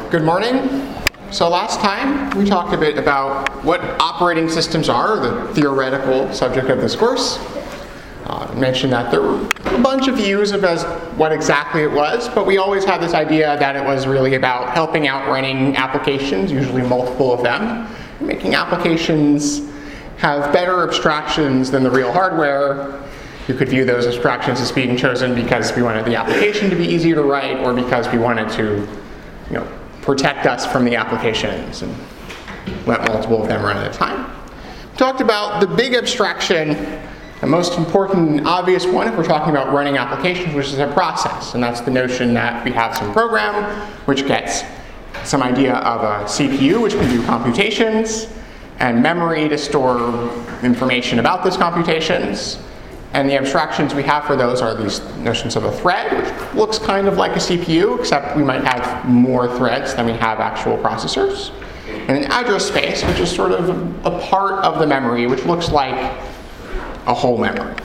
Good morning. So last time we talked a bit about what operating systems are, the theoretical subject of this course. I mentioned that there were a bunch of views of as what exactly it was, but we always had this idea that it was really about helping out running applications, usually multiple of them, making applications have better abstractions than the real hardware. You could view those abstractions as being chosen because we wanted the application to be easier to write, or because we wanted to, protect us from the applications and let multiple of them run at a time. We talked about the big abstraction, the most important and obvious one if we're talking about running applications, which is a process. And that's the notion that we have some program which gets some idea of a CPU which can do computations, and memory to store information about those computations. And the abstractions we have for those are these notions of a thread, which looks kind of like a CPU, except we might have more threads than we have actual processors. And an address space, which is sort of a part of the memory, which looks like a whole memory.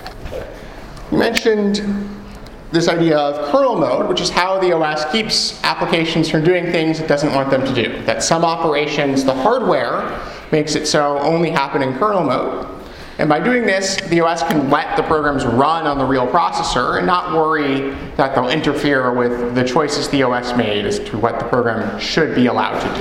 You mentioned this idea of kernel mode, which is how the OS keeps applications from doing things it doesn't want them to do. That some operations, the hardware makes it so only happen in kernel mode. And by doing this, the OS can let the programs run on the real processor and not worry that they'll interfere with the choices the OS made as to what the program should be allowed to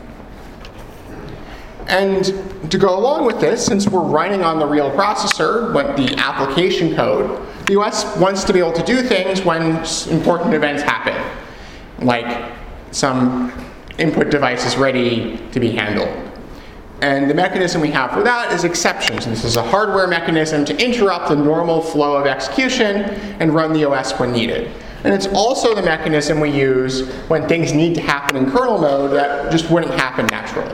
do. And to go along with this, since we're running on the real processor, but the application code, the OS wants to be able to do things when important events happen, like some input device is ready to be handled. And the mechanism we have for that is exceptions. And this is a hardware mechanism to interrupt the normal flow of execution and run the OS when needed. And it's also the mechanism we use when things need to happen in kernel mode that just wouldn't happen naturally.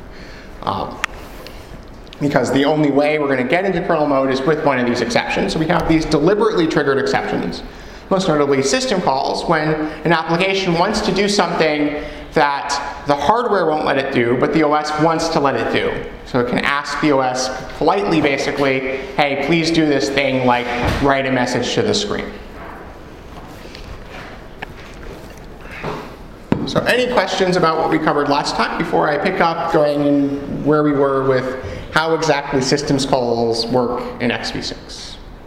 Because the only way we're going to get into kernel mode is with one of these exceptions. So we have these deliberately triggered exceptions, most notably system calls, when an application wants to do something that the hardware won't let it do, but the OS wants to let it do. So it can ask the OS politely, basically, hey, please do this thing, like write a message to the screen. So any questions about what we covered last time before I pick up going in where we were with how exactly systems calls work in xv6?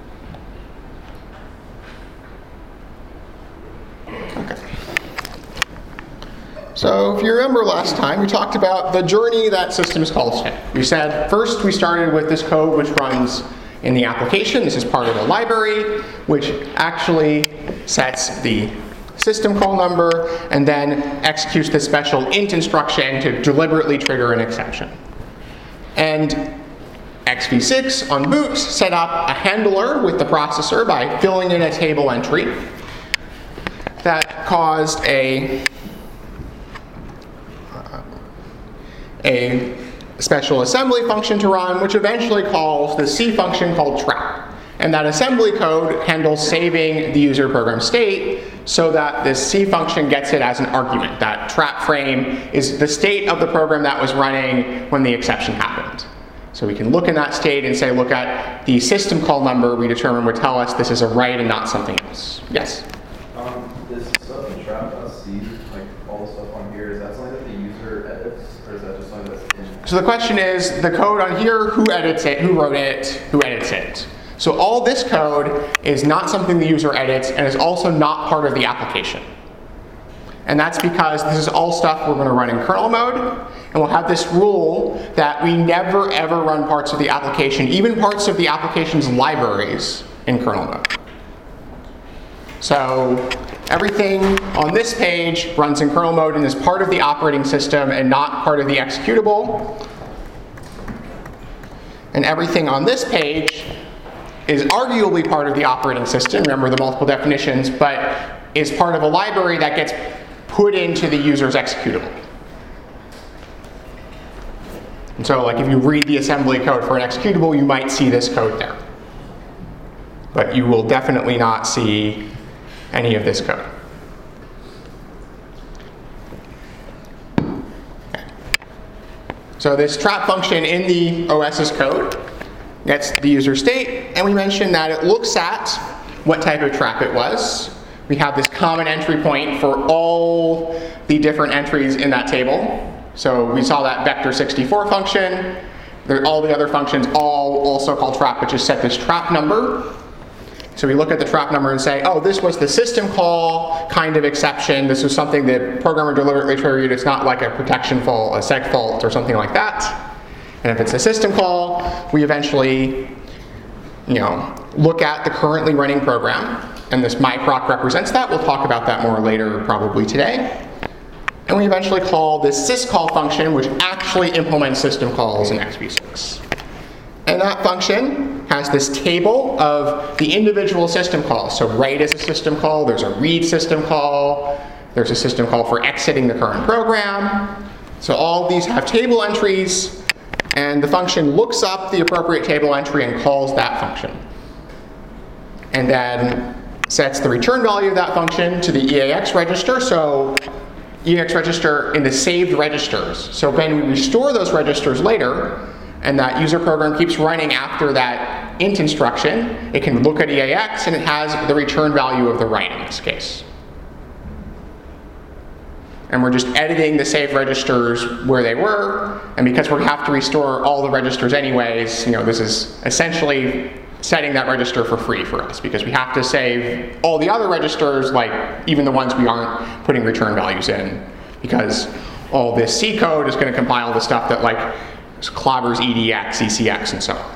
So if you remember last time, we talked about the journey that systems calls take. We said first we started with this code which runs in the application. This is part of the library, which actually sets the system call number and then executes the special int instruction to deliberately trigger an exception. And xv6 on boot set up a handler with the processor by filling in a table entry that caused a special assembly function to run, which eventually calls the C function called trap. And that assembly code handles saving the user program state so that this C function gets it as an argument. That trap frame is the state of the program that was running when the exception happened. So we can look in that state and say, look at the system call number we determine would tell us this is a write and not something else. Yes? This stuff in trap.c, like all the stuff on here, is that something that the user edits, or is that just something that's in? So the question is, the code on here, who edits it, who wrote it, who edits it? So all this code is not something the user edits and is also not part of the application. And that's because this is all stuff we're going to run in kernel mode, and we'll have this rule that we never ever run parts of the application, even parts of the application's libraries, in kernel mode. So everything on this page runs in kernel mode and is part of the operating system and not part of the executable. And everything on this page is arguably part of the operating system, remember the multiple definitions, but is part of a library that gets put into the user's executable. And so like if you read the assembly code for an executable, you might see this code there. But you will definitely not see any of this code. Okay. So this trap function in the OS's code gets the user state, and we mentioned that it looks at what type of trap it was. we have this common entry point for all the different entries in that table. So we saw that vector64 function. All the other functions all also call trap, but just set this trap number. So we look at the trap number and say, oh, this was the system call kind of exception. This was something that programmer deliberately triggered. It's not like a protection fault, a seg fault, or something like that. And if it's a system call, we eventually look at the currently running program. And this myproc represents that. We'll talk about that more later, probably today. And we eventually call this syscall function, which actually implements system calls in xv6. And that function has this table of the individual system calls. So write is a system call, there's a read system call, there's a system call for exiting the current program. So all of these have table entries, and the function looks up the appropriate table entry and calls that function. And then sets the return value of that function to the EAX register. So EAX register in the saved registers. So when we restore those registers later, and that user program keeps running after that int instruction, it can look at EAX and it has the return value of the write in this case. And we're just editing the saved registers where they were, and because we have to restore all the registers anyways, this is essentially setting that register for free for us, because we have to save all the other registers, like even the ones we aren't putting return values in, because all this C code is going to compile the stuff that clobbers EDX, ECX, and so on.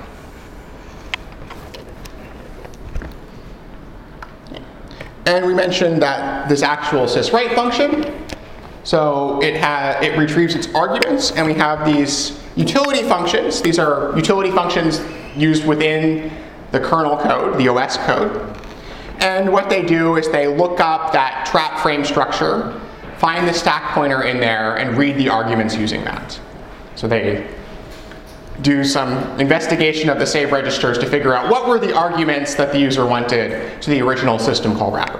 And we mentioned that this actual syswrite function, so it retrieves its arguments, and we have these utility functions. These are utility functions used within the kernel code, the OS code. And what they do is they look up that trap frame structure, find the stack pointer in there, and read the arguments using that. So they do some investigation of the save registers to figure out what were the arguments that the user wanted to the original system call wrapper.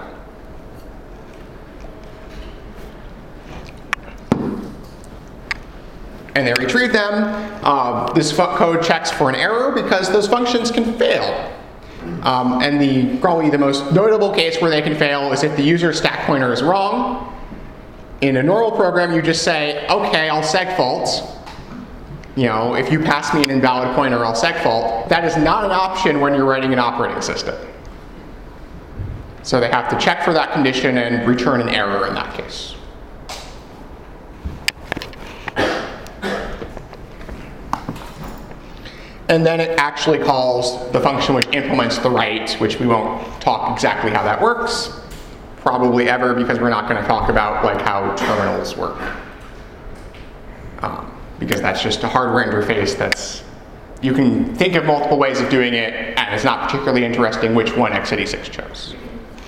And they retrieve them. This code checks for an error because those functions can fail. And probably the most notable case where they can fail is if the user stack pointer is wrong. In a normal program, you just say, OK, I'll segfault. If you pass me an invalid pointer, I'll segfault. That is not an option when you're writing an operating system. So they have to check for that condition and return an error in that case. And then it actually calls the function which implements the write, which we won't talk exactly how that works, probably ever, because we're not going to talk about how terminals work. Because that's just a hardware interface you can think of multiple ways of doing it, and it's not particularly interesting which one x86 chose.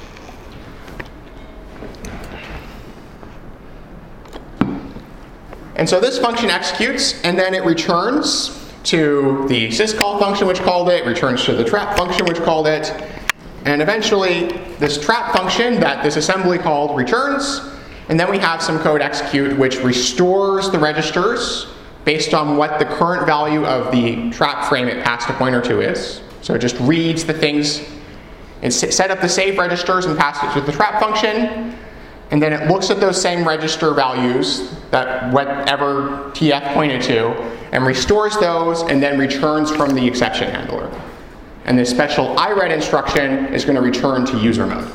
And so this function executes, and then it returns to the syscall function which called it, returns to the trap function which called it, and eventually this trap function that this assembly called returns, and then we have some code execute which restores the registers based on what the current value of the trap frame it passed a pointer to is. So it just reads the things and set up the save registers and pass it to the trap function, and then it looks at those same register values that whatever TF pointed to and restores those and then returns from the exception handler. And this special iRead instruction is going to return to user mode.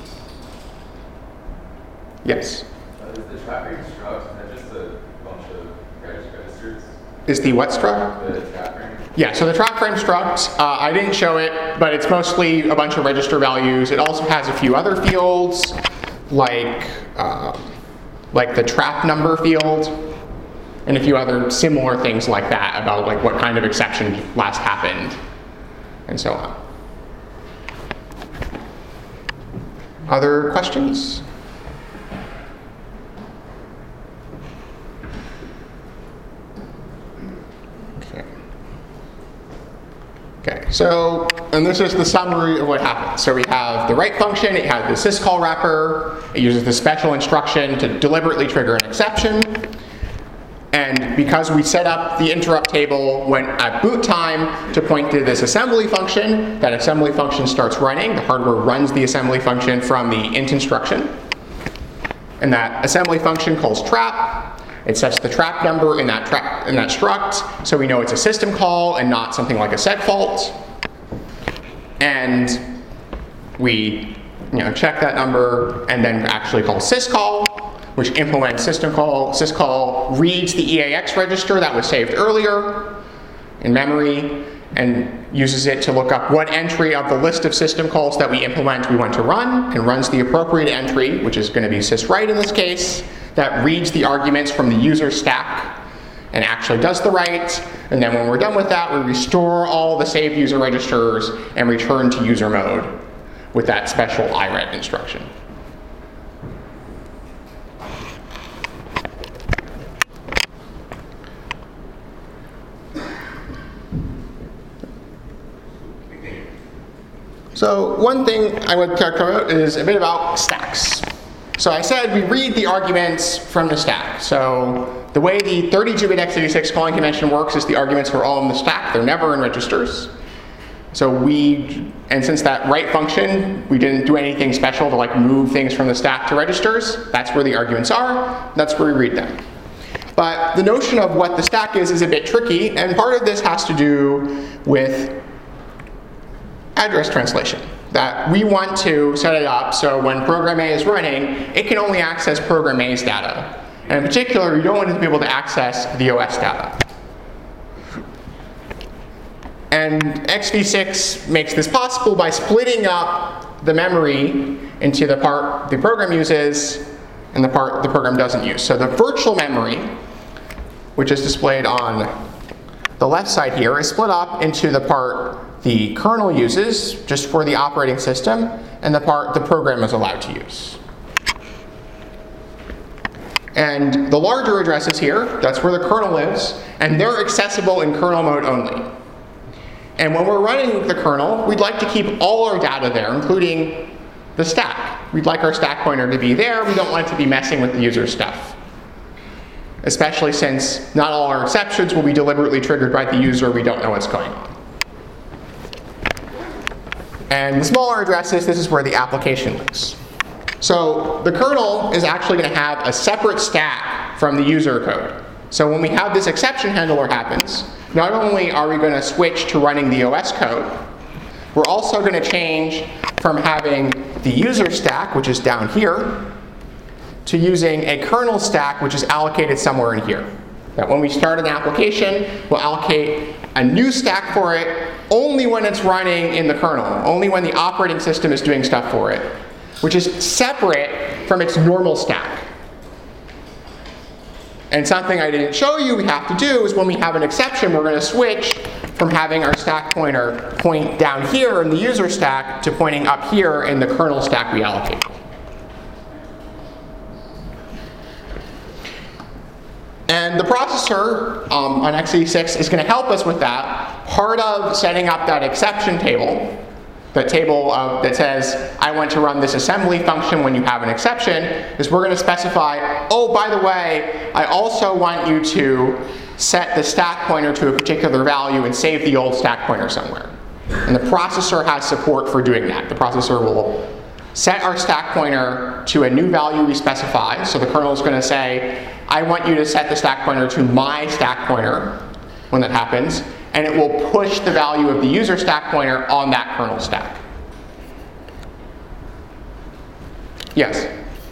Yes? Is the trap frame struct just a bunch of registers? Is the what struct? The trap frame? Yeah, so the trap frame struct, I didn't show it, but it's mostly a bunch of register values. It also has a few other fields, like the trap number field, and a few other similar things like that about what kind of exception last happened, and so on. Other questions? Okay, so, and this is the summary of what happened. So we have the write function, it had the syscall wrapper, it uses the special instruction to deliberately trigger an exception, And because we set up the interrupt table when at boot time to point to this assembly function, that assembly function starts running. The hardware runs the assembly function from the int instruction. And that assembly function calls trap. It sets the trap number in that struct, so we know it's a system call and not something like a seg fault. And we check that number and then actually call syscall, which implements system call. Syscall reads the EAX register that was saved earlier in memory and uses it to look up what entry of the list of system calls that we implement we want to run, and runs the appropriate entry, which is going to be syswrite in this case, that reads the arguments from the user stack and actually does the write. And then when we're done with that, we restore all the saved user registers and return to user mode with that special iret instruction. So one thing I would talk about is a bit about stacks. So I said we read the arguments from the stack. So the way the 32-bit x86 calling convention works is the arguments are all in the stack. They're never in registers. So and since that write function, we didn't do anything special to like move things from the stack to registers. That's where the arguments are. That's where we read them. But the notion of what the stack is a bit tricky, and part of this has to do with address translation. That we want to set it up so when program A is running, it can only access program A's data. And in particular, you don't want it to be able to access the OS data. And x86 makes this possible by splitting up the memory into the part the program uses and the part the program doesn't use. So the virtual memory, which is displayed on the left side here, is split up into the part the kernel uses just for the operating system and the part the program is allowed to use. And the larger addresses here, that's where the kernel lives, and they're accessible in kernel mode only. And when we're running the kernel, we'd like to keep all our data there, including the stack. We'd like our stack pointer to be there. We don't want it to be messing with the user's stuff, especially since not all our exceptions will be deliberately triggered by the user. We don't know what's going on. And the smaller addresses, this is where the application lives. So the kernel is actually going to have a separate stack from the user code. So when we have this exception handler happens, not only are we going to switch to running the OS code, we're also going to change from having the user stack, which is down here, to using a kernel stack, which is allocated somewhere in here. That when we start an application, we'll allocate a new stack for it only when it's running in the kernel, only when the operating system is doing stuff for it, which is separate from its normal stack. And something I didn't show you we have to do is when we have an exception, we're going to switch from having our stack pointer point down here in the user stack to pointing up here in the kernel stack we allocate. And the processor on x86 is going to help us with that. Part of setting up that exception table, the table that says, I want to run this assembly function when you have an exception, is we're going to specify, oh, by the way, I also want you to set the stack pointer to a particular value and save the old stack pointer somewhere. And the processor has support for doing that. The processor will set our stack pointer to a new value we specify. So the kernel is going to say, I want you to set the stack pointer to my stack pointer when that happens. And it will push the value of the user stack pointer on that kernel stack. Yes?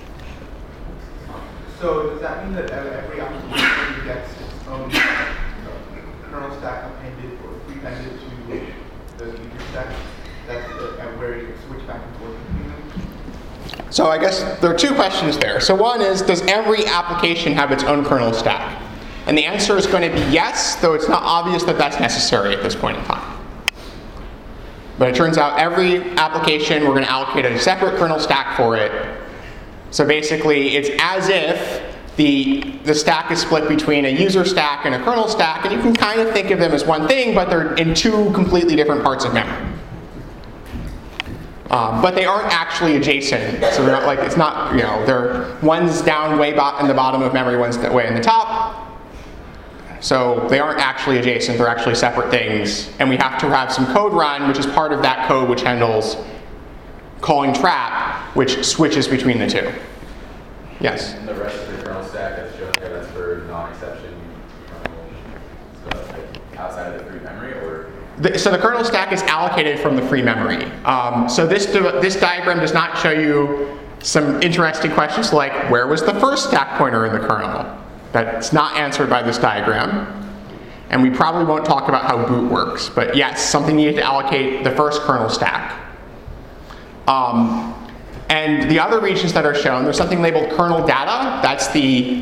So does that mean that every application gets its own kernel stack appended or prepended to the user stack? That's where you switch back and forth between them? So I guess there are two questions there. So one is, does every application have its own kernel stack? And the answer is going to be yes, though it's not obvious that that's necessary at this point in time. But it turns out every application, we're going to allocate a separate kernel stack for it. So basically, it's as if the stack is split between a user stack and a kernel stack, and you can kind of think of them as one thing, but they're in two completely different parts of memory. But they aren't actually adjacent, so they're not like, it's not, they're one's down way in the bottom of memory, one's way in the top. So they aren't actually adjacent, they're actually separate things. And we have to have some code run, which is part of that code which handles calling trap, which switches between the two. Yes? And the rest of the kernel stack that's shown here, that's for non-exception kernel stuff, like outside of the free memory, or? So the kernel stack is allocated from the free memory. So this diagram does not show you some interesting questions like, where was the first stack pointer in the kernel? That's not answered by this diagram. And we probably won't talk about how boot works, but yes, something needed to allocate the first kernel stack. And the other regions that are shown, there's something labeled kernel data. That's the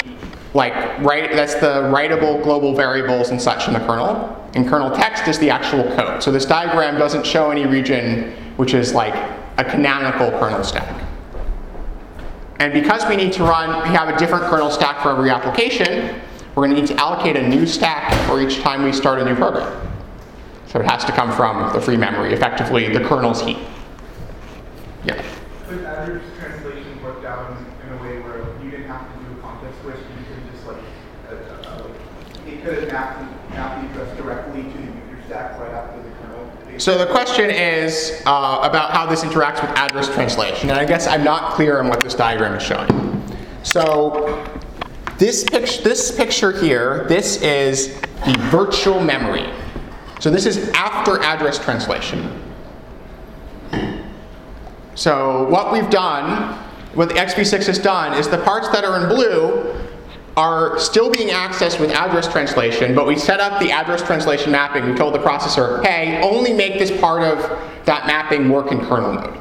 writable global variables and such in the kernel. And kernel text is the actual code. So this diagram doesn't show any region which is like a canonical kernel stack. And because we have a different kernel stack for every application, we're going to need to allocate a new stack for each time we start a new program. So it has to come from the free memory, effectively the kernel's heap. Yeah. Could address translation work out in a way where you didn't have to do a context switch, you could just it could have mapped the address directly to the user stack right after the kernel? So the question is about how this interacts with address translation, and I guess I'm not clear on what this diagram is showing. So this picture here, this is the virtual memory. So this is after address translation. So what we've done, what the XV6 has done, is the parts that are in blue are still being accessed with address translation, but we set up the address translation mapping. We told the processor, hey, only make this part of that mapping work in kernel mode.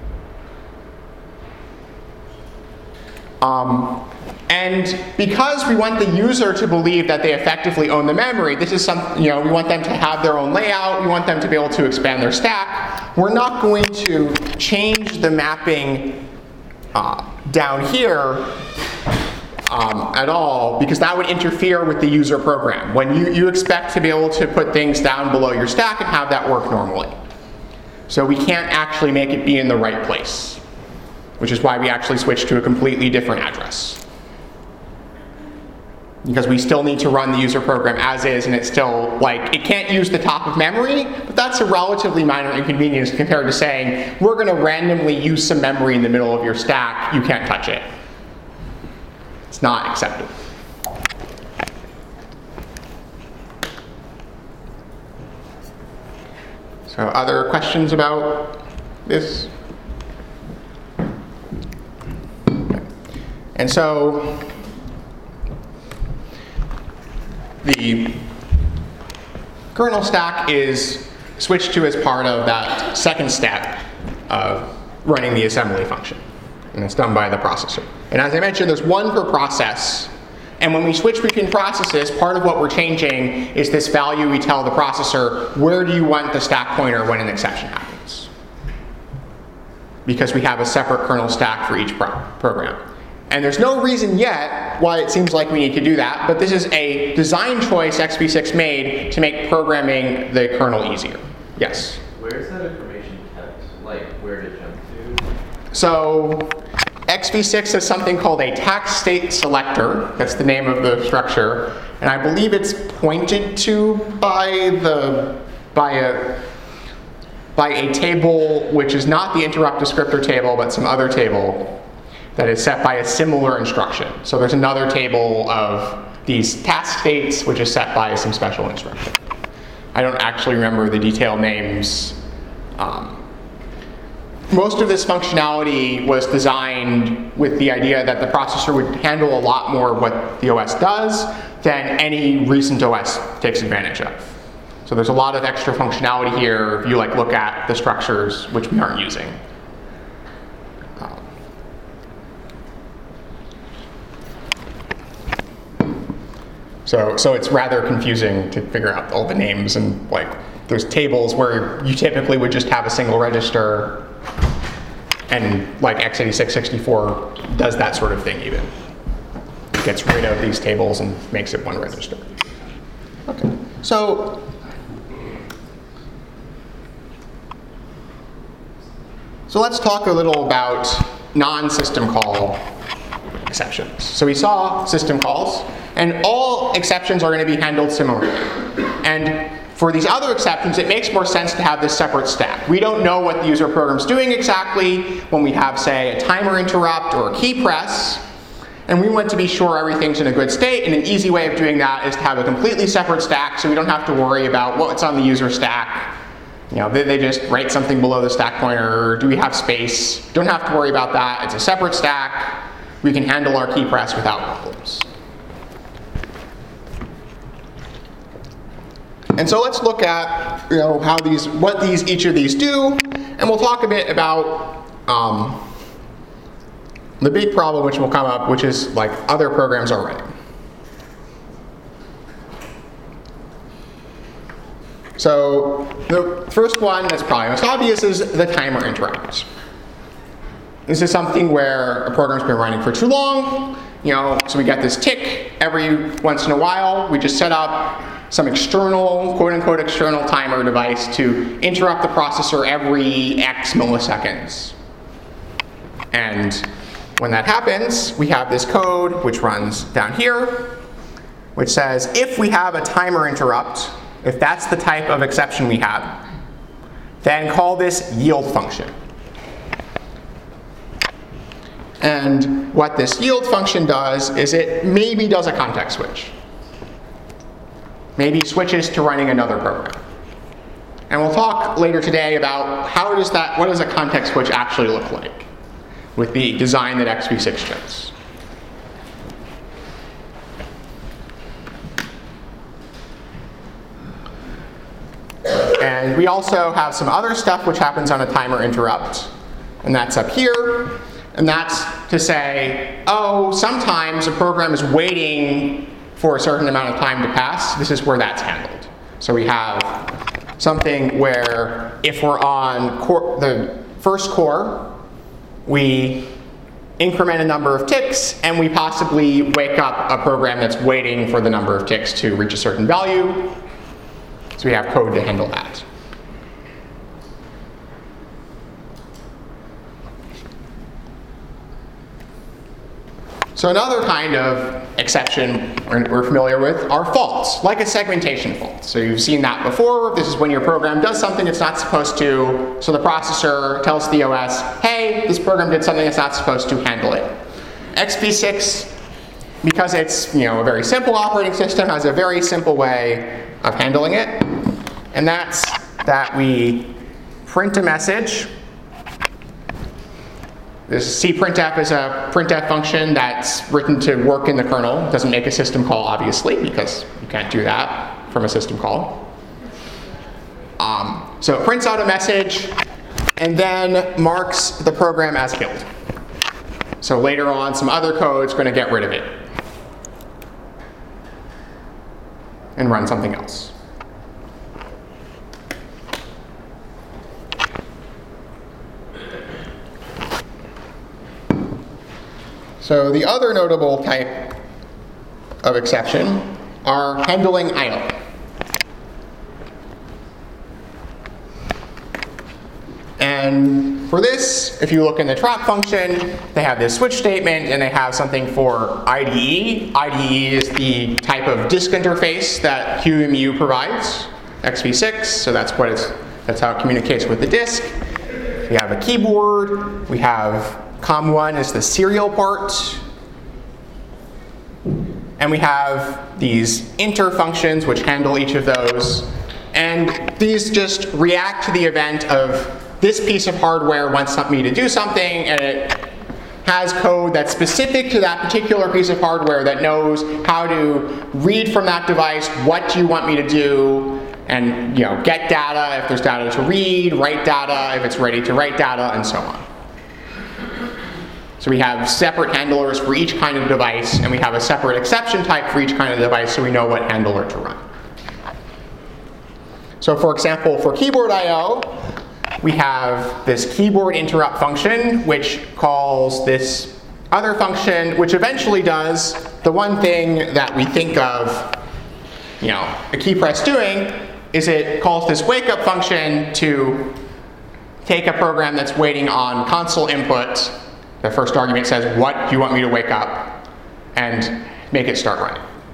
And because we want the user to believe that they effectively own the memory, this is we want them to have their own layout, we want them to be able to expand their stack. We're not going to change the mapping down here at all, because that would interfere with the user program. When you expect to be able to put things down below your stack and have that work normally. So we can't actually make it be in the right place, which is why we actually switched to a completely different address. Because we still need to run the user program as is, and it's still, it can't use the top of memory, but that's a relatively minor inconvenience compared to saying, we're going to randomly use some memory in the middle of your stack, you can't touch it. It's not accepted. So other questions about this? And so the kernel stack is switched to as part of that second step of running the assembly function. And it's done by the processor. And as I mentioned, there's one per process. And when we switch between processes, part of what we're changing is this value we tell the processor, where do you want the stack pointer when an exception happens? Because we have a separate kernel stack for each program. And there's no reason yet why it seems like we need to do that, but this is a design choice XV6 made to make programming the kernel easier. Yes? Where's that information kept? Like, where to jump to? So XV6 has something called a tax state selector. That's the name of the structure. And I believe it's pointed to by a table which is not the interrupt descriptor table, but some other table that is set by a similar instruction. So there's another table of these task states, which is set by some special instruction. I don't actually remember the detailed names. Most of this functionality was designed with the idea that the processor would handle a lot more of what the OS does than any recent OS takes advantage of. So there's a lot of extra functionality here if you look at the structures which we aren't using. So it's rather confusing to figure out all the names, and there's tables where you typically would just have a single register, and x86-64 does that sort of thing even. It gets rid of these tables and makes it one register. Okay, so let's talk a little about non-system call exceptions. So we saw system calls. And all exceptions are going to be handled similarly. And for these other exceptions, it makes more sense to have this separate stack. We don't know what the user program's doing exactly when we have, say, a timer interrupt or a key press. And we want to be sure everything's in a good state, and an easy way of doing that is to have a completely separate stack so we don't have to worry about what's on the user stack. You know, they just write something below the stack pointer, do we have space? Don't have to worry about that. It's a separate stack. We can handle our key press without problems. And so let's look at how what each of these do, and we'll talk a bit about the big problem which will come up, which is like other programs are running. So the first one that's probably most obvious is the timer interrupt. This is something where a program's been running for too long, so we get this tick every once in a while. We just set up some external, quote-unquote external timer device to interrupt the processor every X milliseconds. And when that happens, we have this code which runs down here, which says if we have a timer interrupt, if that's the type of exception we have, then call this yield function. And what this yield function does is it maybe does a context switch. Maybe switches to running another program. And we'll talk later today about what does a context switch actually look like with the design that XV6 shows. And we also have some other stuff which happens on a timer interrupt, and that's up here. And that's to say, sometimes a program is waiting for a certain amount of time to pass. This is where that's handled. So we have something where if we're on the first core, we increment a number of ticks, and we possibly wake up a program that's waiting for the number of ticks to reach a certain value. So we have code to handle that. So another kind of exception we're familiar with are faults, like a segmentation fault. So you've seen that before. This is when your program does something it's not supposed to, so the processor tells the OS, hey, this program did something it's not supposed to, handle it. XV6, because it's a very simple operating system, has a very simple way of handling it. And that's that we print a message. This cprintf is a printf function that's written to work in the kernel. It doesn't make a system call, obviously, because you can't do that from a system call. So it prints out a message and then marks the program as killed. So later on, some other code's going to get rid of it and run something else. So the other notable type of exception are handling I/O. And for this, if you look in the trap function, they have this switch statement, and they have something for IDE. IDE is the type of disk interface that QEMU provides, XV6, so that's how it communicates with the disk. We have a keyboard, we have COM1 is the serial part. And we have these inter functions which handle each of those. And these just react to the event of this piece of hardware wants me to do something, and it has code that's specific to that particular piece of hardware that knows how to read from that device, what do you want me to do, and get data if there's data to read, write data if it's ready to write data, and so on. So we have separate handlers for each kind of device, and we have a separate exception type for each kind of device so we know what handler to run. So for example, for keyboard I/O, we have this keyboard interrupt function, which calls this other function, which eventually does the one thing that we think of a key press doing, is it calls this wake up function to take a program that's waiting on console input. The first argument says, what do you want me to wake up? And make it start running.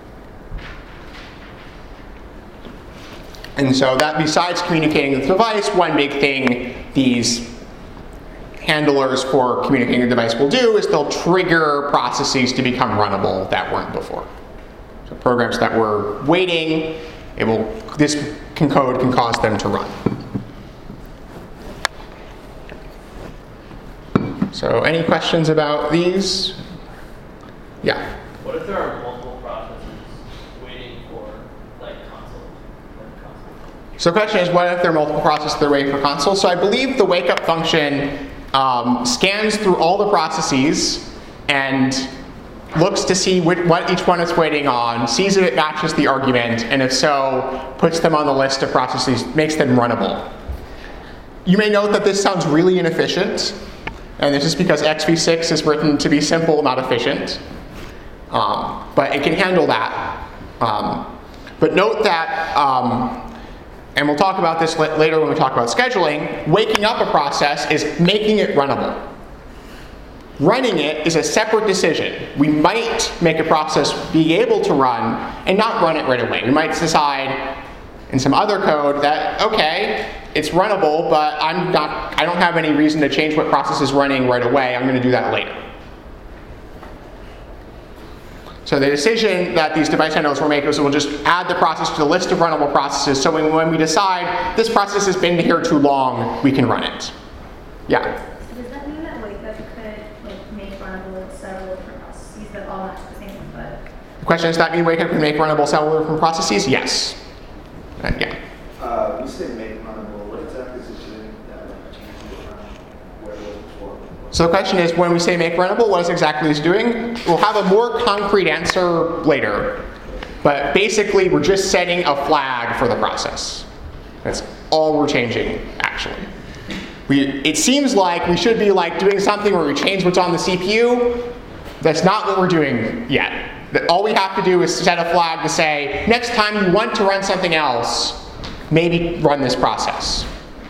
And so that, besides communicating with the device, one big thing these handlers for communicating with the device will do is they'll trigger processes to become runnable that weren't before. So programs that were waiting, this code can cause them to run. So any questions about these? Yeah. What if there are multiple processes waiting for console? So the question is, what if there are multiple processes that are waiting for console? So I believe the wake-up function scans through all the processes and looks to see what each one is waiting on, sees if it matches the argument, and if so, puts them on the list of processes, makes them runnable. You may note that this sounds really inefficient, and this is because XV6 is written to be simple, not efficient. But it can handle that. But note that, and we'll talk about this later when we talk about scheduling, waking up a process is making it runnable. Running it is a separate decision. We might make a process be able to run and not run it right away. We might decide in some other code that, okay, it's runnable, but I don't have any reason to change what process is running right away. I'm going to do that later. So the decision that these device handlers will make is we'll just add the process to the list of runnable processes, so when we decide this process has been here too long, we can run it. Yeah? So does that mean that wake-up could make runnable several different processes that all match the same input? The question is, does that mean wake-up can make runnable several different processes? Yes. Yeah. You say make runnable. What exactly is it doing that changes it from where it was before? So the question is, when we say make runnable, what is exactly this doing? We'll have a more concrete answer later. But basically, we're just setting a flag for the process. That's all we're changing, actually. It seems like we should be doing something where we change what's on the CPU. That's not what we're doing yet. All we have to do is set a flag to say, next time you want to run something else, maybe run this process.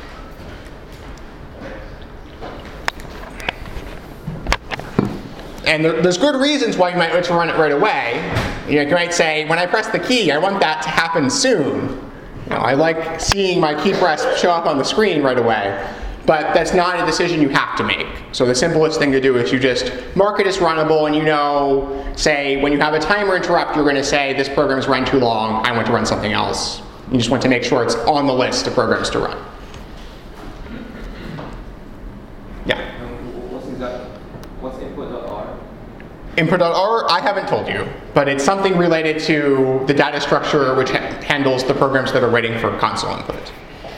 And there's good reasons why you might want to run it right away. You might say, when I press the key, I want that to happen soon. I like seeing my key press show up on the screen right away. But that's not a decision you have to make. So the simplest thing to do is you just mark it as runnable, and say, when you have a timer interrupt, you're going to say, this program's run too long, I want to run something else. You just want to make sure it's on the list of programs to run. Yeah? What's input.r? Input.r, I haven't told you, but it's something related to the data structure which handles the programs that are waiting for console input.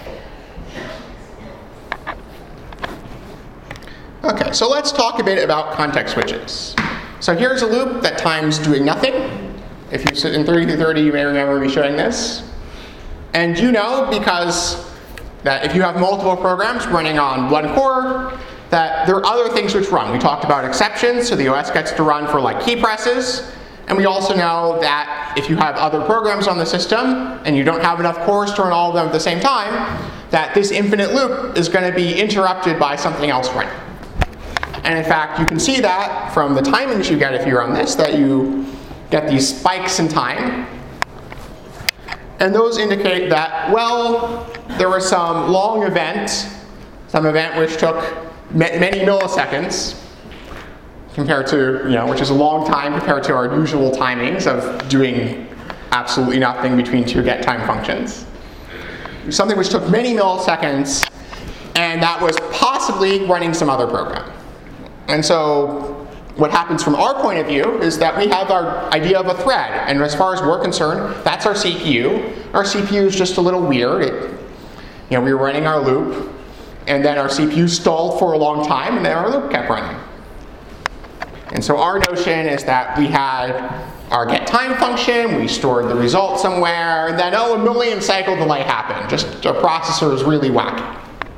Okay, so let's talk a bit about context switches. So here's a loop that time's doing nothing. If you sit in 30 through 30, you may remember me showing this. And you know, because that if you have multiple programs running on one core, that there are other things which run. We talked about exceptions, so the OS gets to run for key presses. And we also know that if you have other programs on the system and you don't have enough cores to run all of them at the same time, that this infinite loop is going to be interrupted by something else running. And in fact, you can see that from the timings you get if you run this, that you get these spikes in time. And those indicate that, well, there was some long event, some event which took many milliseconds, compared to, which is a long time compared to our usual timings of doing absolutely nothing between two get time functions. Something which took many milliseconds, and that was possibly running some other program. And so what happens from our point of view is that we have our idea of a thread. And as far as we're concerned, that's our CPU. Our CPU is just a little weird. We were running our loop, and then our CPU stalled for a long time, and then our loop kept running. And so our notion is that we had our get time function, we stored the result somewhere, and then, a million cycle delay happened. Just our processor is really wacky.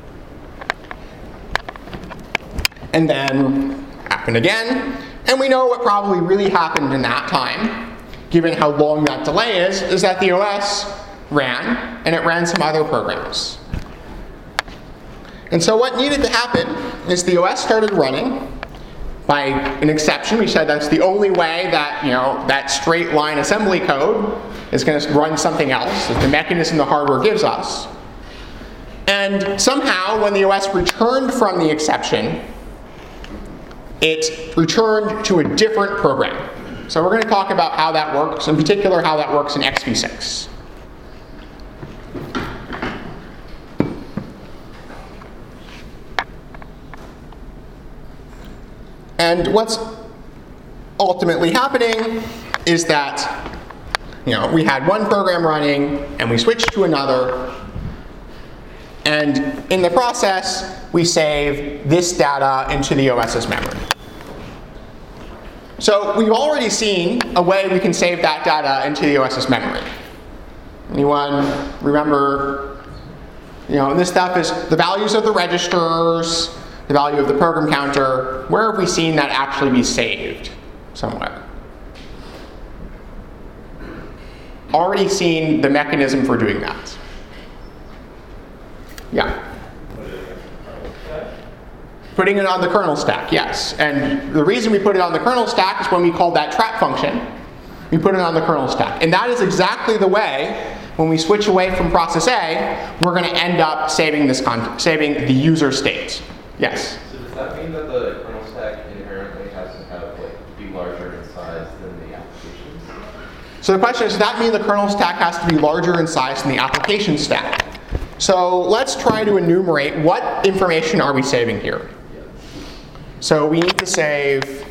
And then happened again, and we know what probably really happened in that time, given how long that delay is that the OS ran, and it ran some other programs. And so what needed to happen is the OS started running by an exception. We said that's the only way that, that straight line assembly code is going to run something else, the mechanism the hardware gives us. And somehow, when the OS returned from the exception, it returned to a different program. So we're going to talk about how that works, in particular how that works in XV6. And what's ultimately happening is that, we had one program running and we switched to another, and in the process we save this data into the OS's memory. So we've already seen a way we can save that data into the OS's memory. Anyone remember? This stuff is the values of the registers, the value of the program counter. Where have we seen that actually be saved somewhere? Already seen the mechanism for doing that. Yeah. Putting it on the kernel stack, yes. And the reason we put it on the kernel stack is when we called that trap function, we put it on the kernel stack. And that is exactly the way, when we switch away from process A, we're going to end up saving saving the user state. Yes? So does that mean that the kernel stack inherently has to have be larger in size than the applications? So the question is, does that mean the kernel stack has to be larger in size than the application stack? So let's try to enumerate what information are we saving here. So we need to save,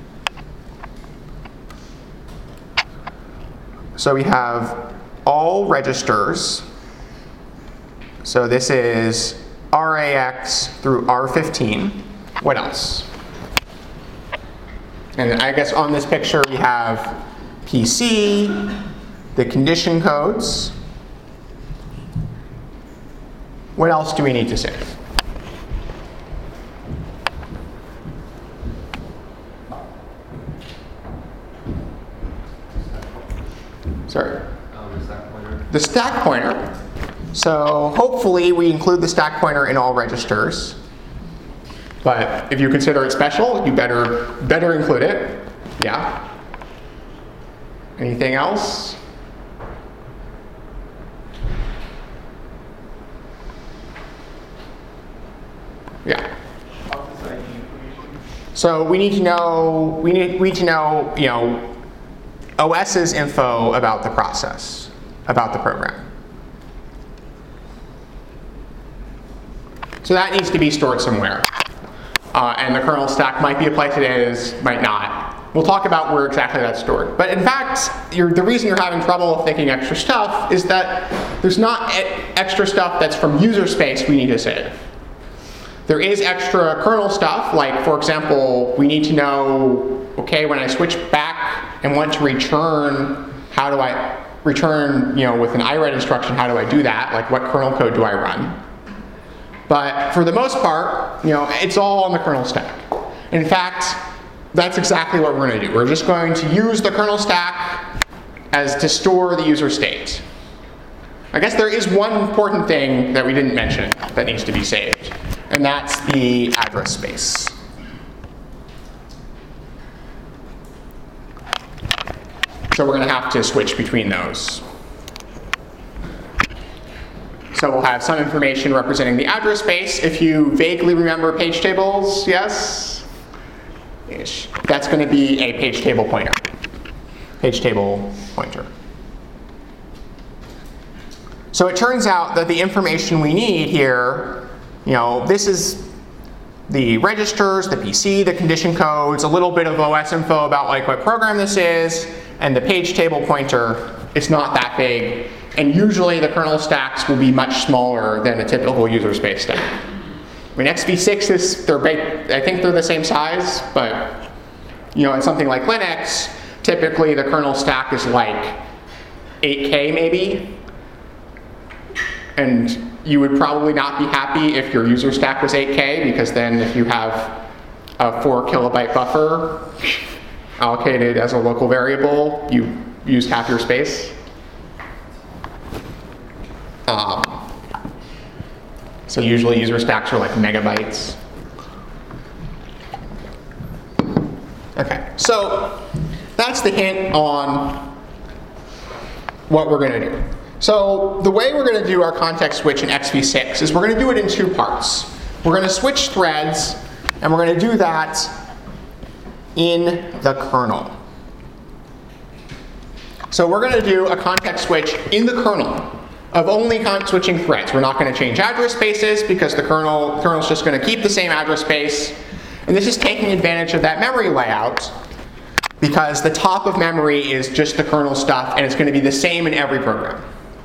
so we have all registers. So this is RAX through R15. What else? And I guess on this picture we have PC, the condition codes. What else do we need to save? Sorry. The stack pointer. The stack pointer. So hopefully we include the stack pointer in all registers. But if you consider it special, you better include it. Yeah. Anything else? Yeah. So we need to know OS's info about the process, about the program. So that needs to be stored somewhere. And the kernel stack might be a place it is, might not. We'll talk about where exactly that's stored. But in fact, the reason you're having trouble thinking extra stuff is that there's not extra stuff that's from user space we need to save. There is extra kernel stuff, like for example, we need to know, okay, when I switch back and want to return, how do I return, with an IRET instruction, how do I do that? Like what kernel code do I run? But for the most part, it's all on the kernel stack. In fact, that's exactly what we're going to do. We're just going to use the kernel stack to store the user state. I guess there is one important thing that we didn't mention that needs to be saved, and that's the address space. So we're going to have to switch between those. So we'll have some information representing the address space. If you vaguely remember page tables, yes? Ish. That's going to be a page table pointer. Page table pointer. So it turns out that the information we need here, this is the registers, the PC, the condition codes, a little bit of OS info about what program this is, and the page table pointer. It's not that big. And usually the kernel stacks will be much smaller than a typical user space stack. I mean, XV6 I think they're the same size, but in something like Linux, typically the kernel stack is like 8K maybe. And you would probably not be happy if your user stack was 8K, because then if you have a 4 kilobyte buffer allocated as a local variable, you used half your space. So usually user stacks are like megabytes. Okay, so that's the hint on what we're going to do. So the way we're going to do our context switch in XV6 is we're going to do it in two parts. We're going to switch threads, and we're going to do that in the kernel. So we're going to do a context switch in the kernel of only switching threads. We're not going to change address spaces because the kernel's just going to keep the same address space. And this is taking advantage of that memory layout because the top of memory is just the kernel stuff, and it's going to be the same in every program.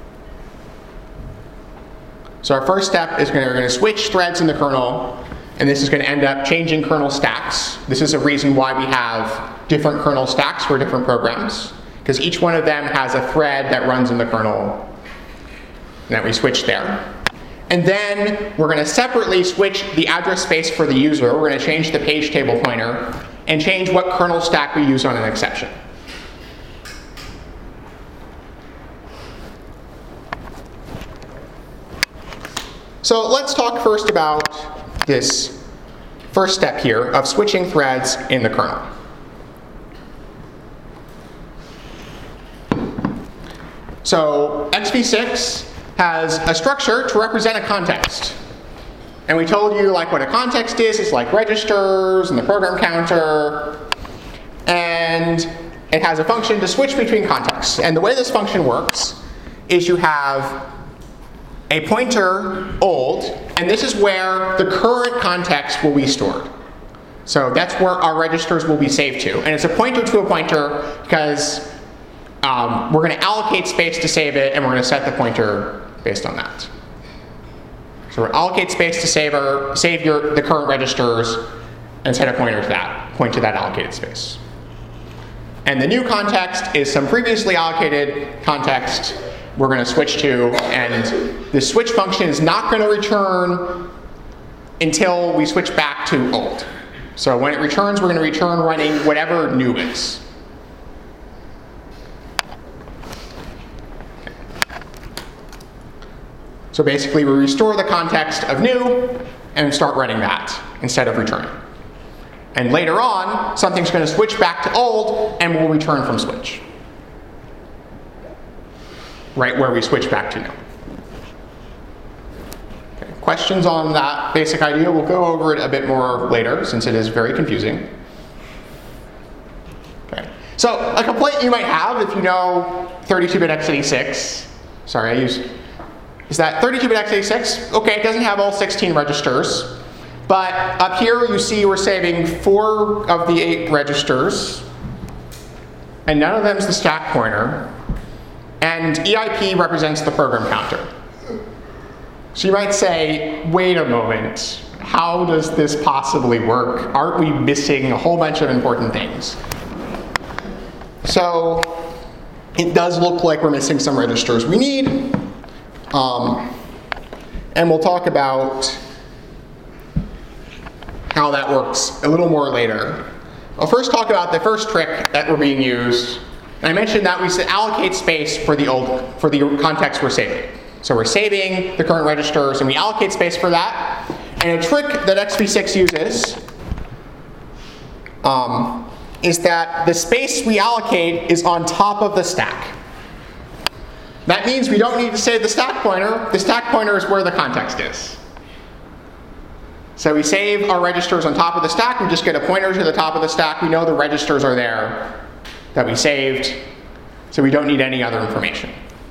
So our first step is we're going to switch threads in the kernel, and this is going to end up changing kernel stacks. This is a reason why we have different kernel stacks for different programs, because each one of them has a thread that runs in the kernel that we switch there. And then we're going to separately switch the address space for the user. We're going to change the page table pointer and change what kernel stack we use on an exception. So let's talk first about this first step here of switching threads in the kernel. So XV6 has a structure to represent a context. And we told you like what a context is. It's like registers and the program counter. And it has a function to switch between contexts. And the way this function works is you have a pointer old, and this is where the current context will be stored. So that's where our registers will be saved to. And it's a pointer to a pointer because we're going to allocate space to save it, and we're going to set the pointer based on that. So we'll allocate space to save the current registers and set a pointer to that, point to that allocated space. And the new context is some previously allocated context we're going to switch to, and the switch function is not going to return until we switch back to old. So when it returns, we're going to return running whatever new is. So basically, we restore the context of new and start running that instead of returning. And later on, something's going to switch back to old, and we'll return from switch. Right where we switch back to new. Okay. Questions on that basic idea? We'll go over it a bit more later, since it is very confusing. Okay. So a complaint you might have if you know 32-bit x86, is that 32-bit x86, okay, it doesn't have all 16 registers, but up here you see we're saving 4 of the 8 registers, and none of them is the stack pointer, and EIP represents the program counter. So you might say, wait a moment, how does this possibly work? Aren't we missing a whole bunch of important things? So it does look like we're missing some registers we need. And we'll talk about how that works a little more later. I'll first talk about the first trick that we're being used. And I mentioned that we allocate space for the context we're saving. So we're saving the current registers, and we allocate space for that. And a trick that XV6 uses is that the space we allocate is on top of the stack. That means we don't need to save the stack pointer. The stack pointer is where the context is. So we save our registers on top of the stack. We just get a pointer to the top of the stack. We know the registers are there that we saved, so we don't need any other information.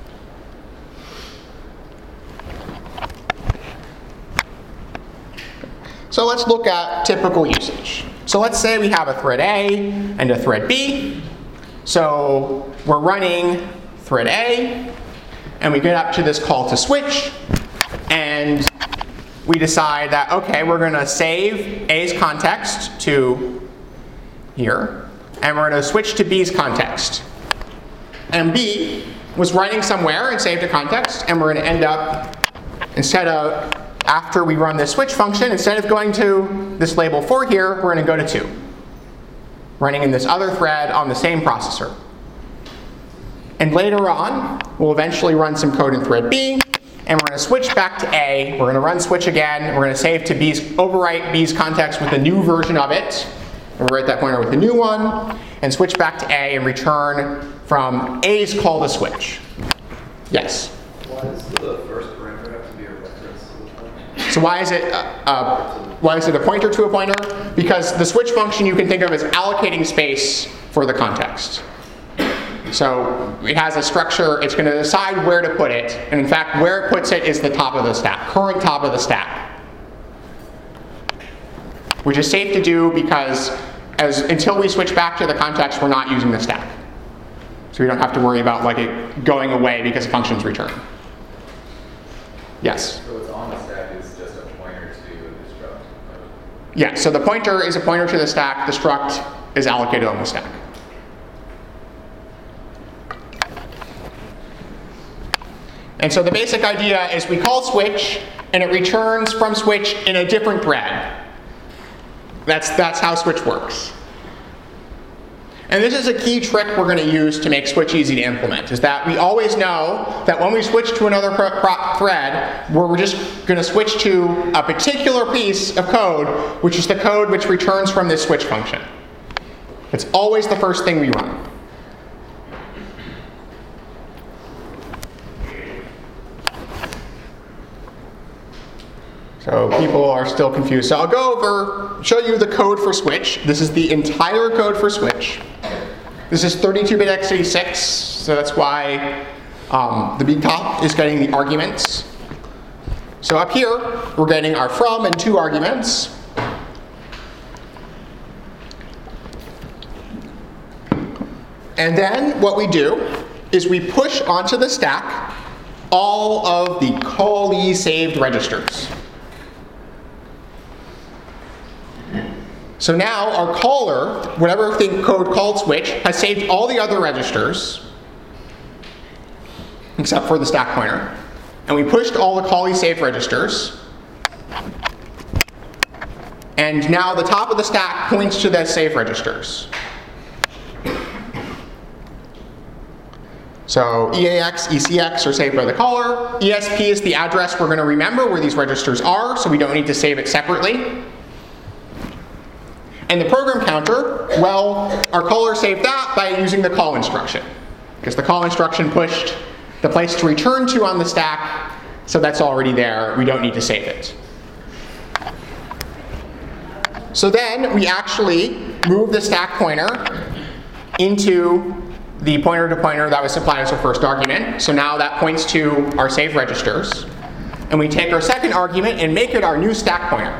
So let's look at typical usage. So let's say we have a thread A and a thread B. So we're running thread A, and we get up to this call to switch, and we decide that, okay, we're going to save A's context to here, and we're going to switch to B's context. And B was running somewhere and saved a context, and we're going to end up, after we run this switch function, instead of going to this label 4 here, we're going to go to 2, running in this other thread on the same processor. And later on, we'll eventually run some code in thread B, and we're going to switch back to A. We're going to run switch again. We're going to save to overwrite B's context with a new version of it. And we'll write that pointer with a new one. and switch back to A and return from A's call to switch. Yes? Why does the first parameter have to be a reference to the pointer? So why is it a pointer to a pointer? Because the switch function you can think of as allocating space for the context. So it has a structure, it's going to decide where to put it, and in fact where it puts it is the top of the stack, current top of the stack. Which is safe to do because until we switch back to the context, we're not using the stack. So we don't have to worry about like it going away because the functions return. Yes? So what's on the stack is just a pointer to the struct. Yeah, so the pointer is a pointer to the stack, the struct is allocated on the stack. And so the basic idea is we call switch, and it returns from switch in a different thread. That's how switch works. And this is a key trick we're going to use to make switch easy to implement, is that we always know that when we switch to another thread, we're just going to switch to a particular piece of code, which is the code which returns from this switch function. It's always the first thing we run. So people are still confused. So I'll go over, show you the code for switch. This is the entire code for switch. This is 32-bit x86, so that's why the big top is getting the arguments. So up here, we're getting our from and to arguments. And then what we do is we push onto the stack all of the callee saved registers. So now our caller, whatever thing code called switch, has saved all the other registers, except for the stack pointer. And we pushed all the callee saved registers. And now the top of the stack points to the save registers. So EAX, ECX are saved by the caller. ESP is the address we're going to remember where these registers are, so we don't need to save it separately. And the program counter, well, our caller saved that by using the call instruction, because the call instruction pushed the place to return to on the stack, so that's already there. We don't need to save it. So then we actually move the stack pointer into the pointer to pointer that was supplied as our first argument. So now that points to our save registers. And we take our second argument and make it our new stack pointer.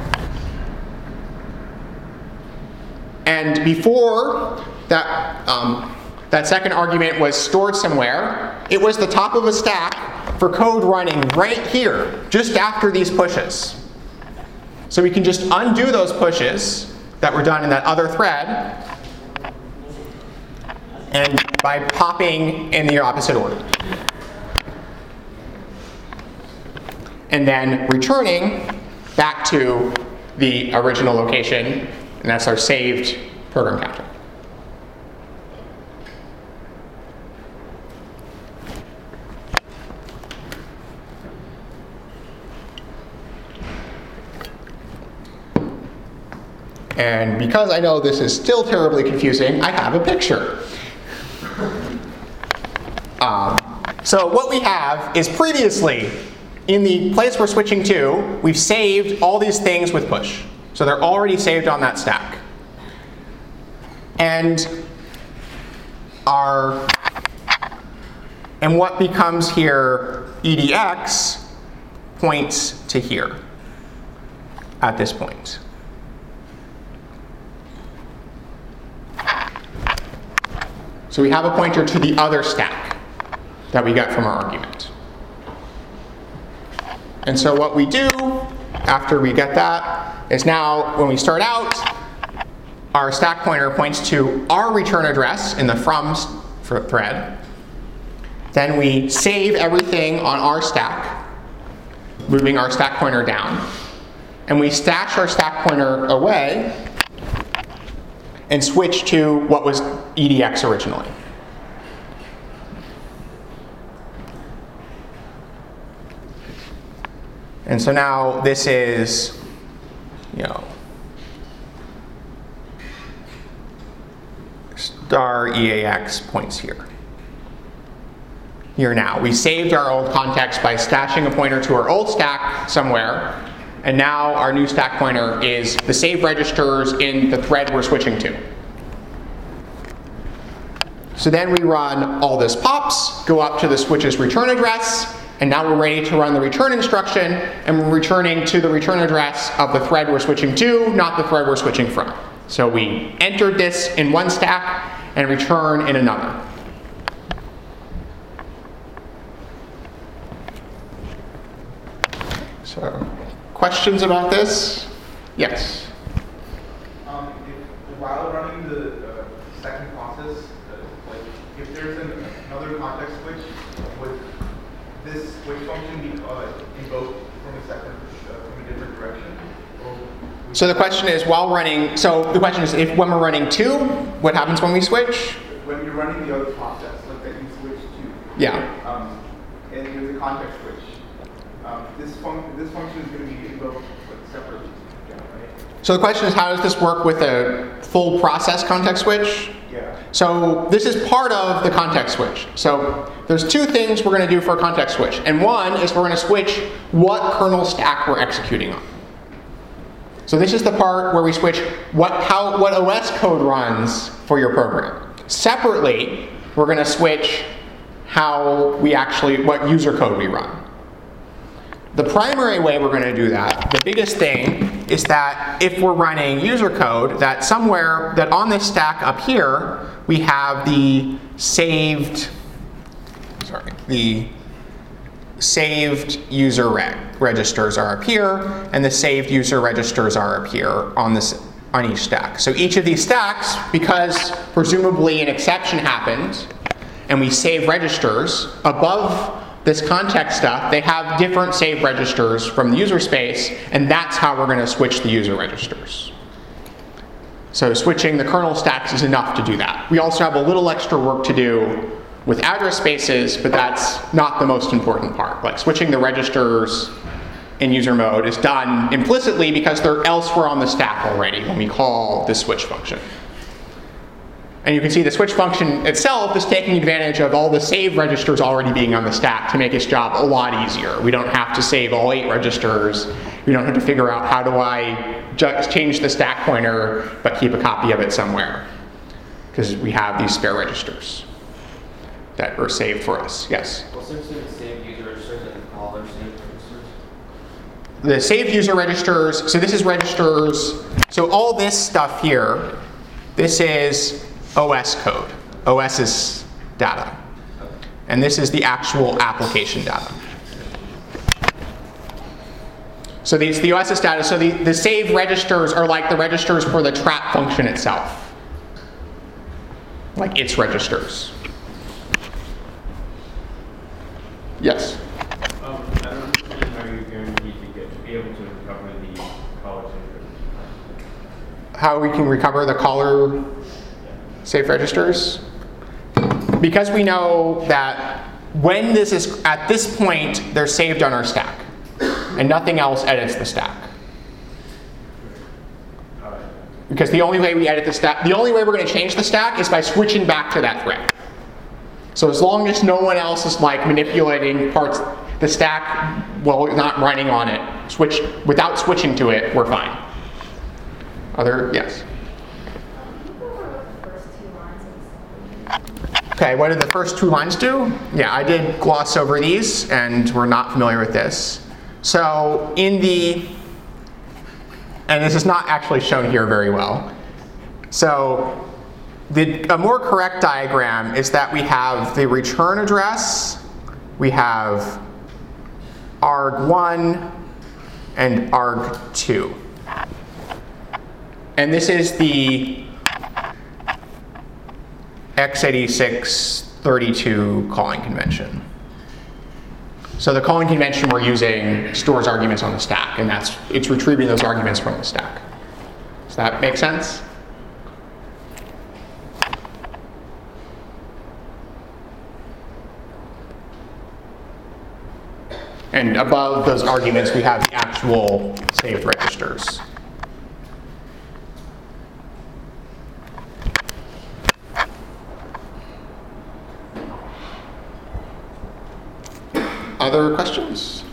And before that second argument was stored somewhere, it was the top of a stack for code running right here, just after these pushes. So we can just undo those pushes that were done in that other thread, and by popping in the opposite order. And then returning back to the original location, and that's our saved program counter. And because I know this is still terribly confusing, I have a picture. So what we have is previously, in the place we're switching to, we've saved all these things with push. So they're already saved on that stack. And what becomes here EDX points to here at this point. So we have a pointer to the other stack that we got from our argument. And so what we do after we get that is now when we start out, our stack pointer points to our return address in the from thread. Then we save everything on our stack, moving our stack pointer down. And we stash our stack pointer away and switch to what was EDX originally. And so now this is, star EAX points here. Here now. We saved our old context by stashing a pointer to our old stack somewhere, and now our new stack pointer is the save registers in the thread we're switching to. So then we run all this pops, go up to the switch's return address, and now we're ready to run the return instruction, and we're returning to the return address of the thread we're switching to, not the thread we're switching from. So we entered this in one stack and return in another. So, questions about this? Yes? While running the second process, like if there's another context switch, would this switch function be invoked from a different direction? So the question is, when we're running 2, what happens when we switch? When you're running the other process, like that you switch to. Yeah. And there's a context switch. This function is going to be invoked separately. Right? So the question is, how does this work with a full process context switch? Yeah. So this is part of the context switch. So there's 2 things we're going to do for a context switch. And one is we're going to switch what kernel stack we're executing on. So this is the part where we switch what OS code runs for your program. Separately, we're going to switch what user code we run. The primary way we're going to do that, the biggest thing, is that if we're running user code, that somewhere that on this stack up here, we have the saved user registers are up here, and the saved user registers are up here on each stack. So each of these stacks, because presumably an exception happened, and we save registers above this context stuff, they have different save registers from the user space, and that's how we're going to switch the user registers. So switching the kernel stacks is enough to do that. We also have a little extra work to do with address spaces, but that's not the most important part. Like switching the registers in user mode is done implicitly because they're elsewhere on the stack already when we call this switch function. And you can see the switch function itself is taking advantage of all the save registers already being on the stack to make its job a lot easier. We don't have to save all 8 registers. We don't have to figure out how do I just change the stack pointer but keep a copy of it somewhere, because we have these spare registers that are saved for us. Yes? Well, essentially the saved user registers and all their saved registers. The saved user registers, so this is registers, so all this stuff here, this is OS code, OS's data. And this is the actual application data. So these the OS's data, so the saved registers are like the registers for the trap function itself. Like its registers. Yes? I don't understand how you're going to need to be able to recover the caller save. How we can recover the caller save registers? Because we know that when this is at this point, they're saved on our stack, and nothing else edits the stack. Because the only way we edit the stack, the only way we're going to change the stack is by switching back to that thread. So as long as no one else is like manipulating parts, the stack, well, not running on it, without switching to it, we're fine. Yes? Okay, what did the first 2 lines do? Yeah, I did gloss over these, and we're not familiar with this. So and this is not actually shown here very well. So a more correct diagram is that we have the return address, we have arg1 and arg2. And this is the x86 32 calling convention. So the calling convention we're using stores arguments on the stack, and it's retrieving those arguments from the stack. Does that make sense? And above those arguments, we have the actual saved registers. Other questions?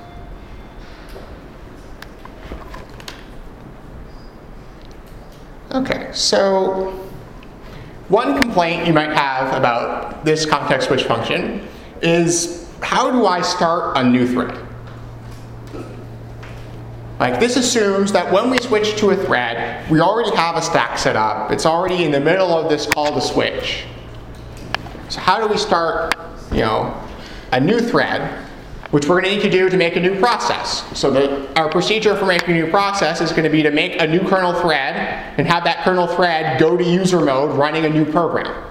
Okay, so one complaint you might have about this context switch function is, how do I start a new thread? Like, this assumes that when we switch to a thread, we already have a stack set up. It's already in the middle of this call to switch. So how do we start, a new thread, which we're going to need to do to make a new process? So our procedure for making a new process is going to be to make a new kernel thread and have that kernel thread go to user mode running a new program.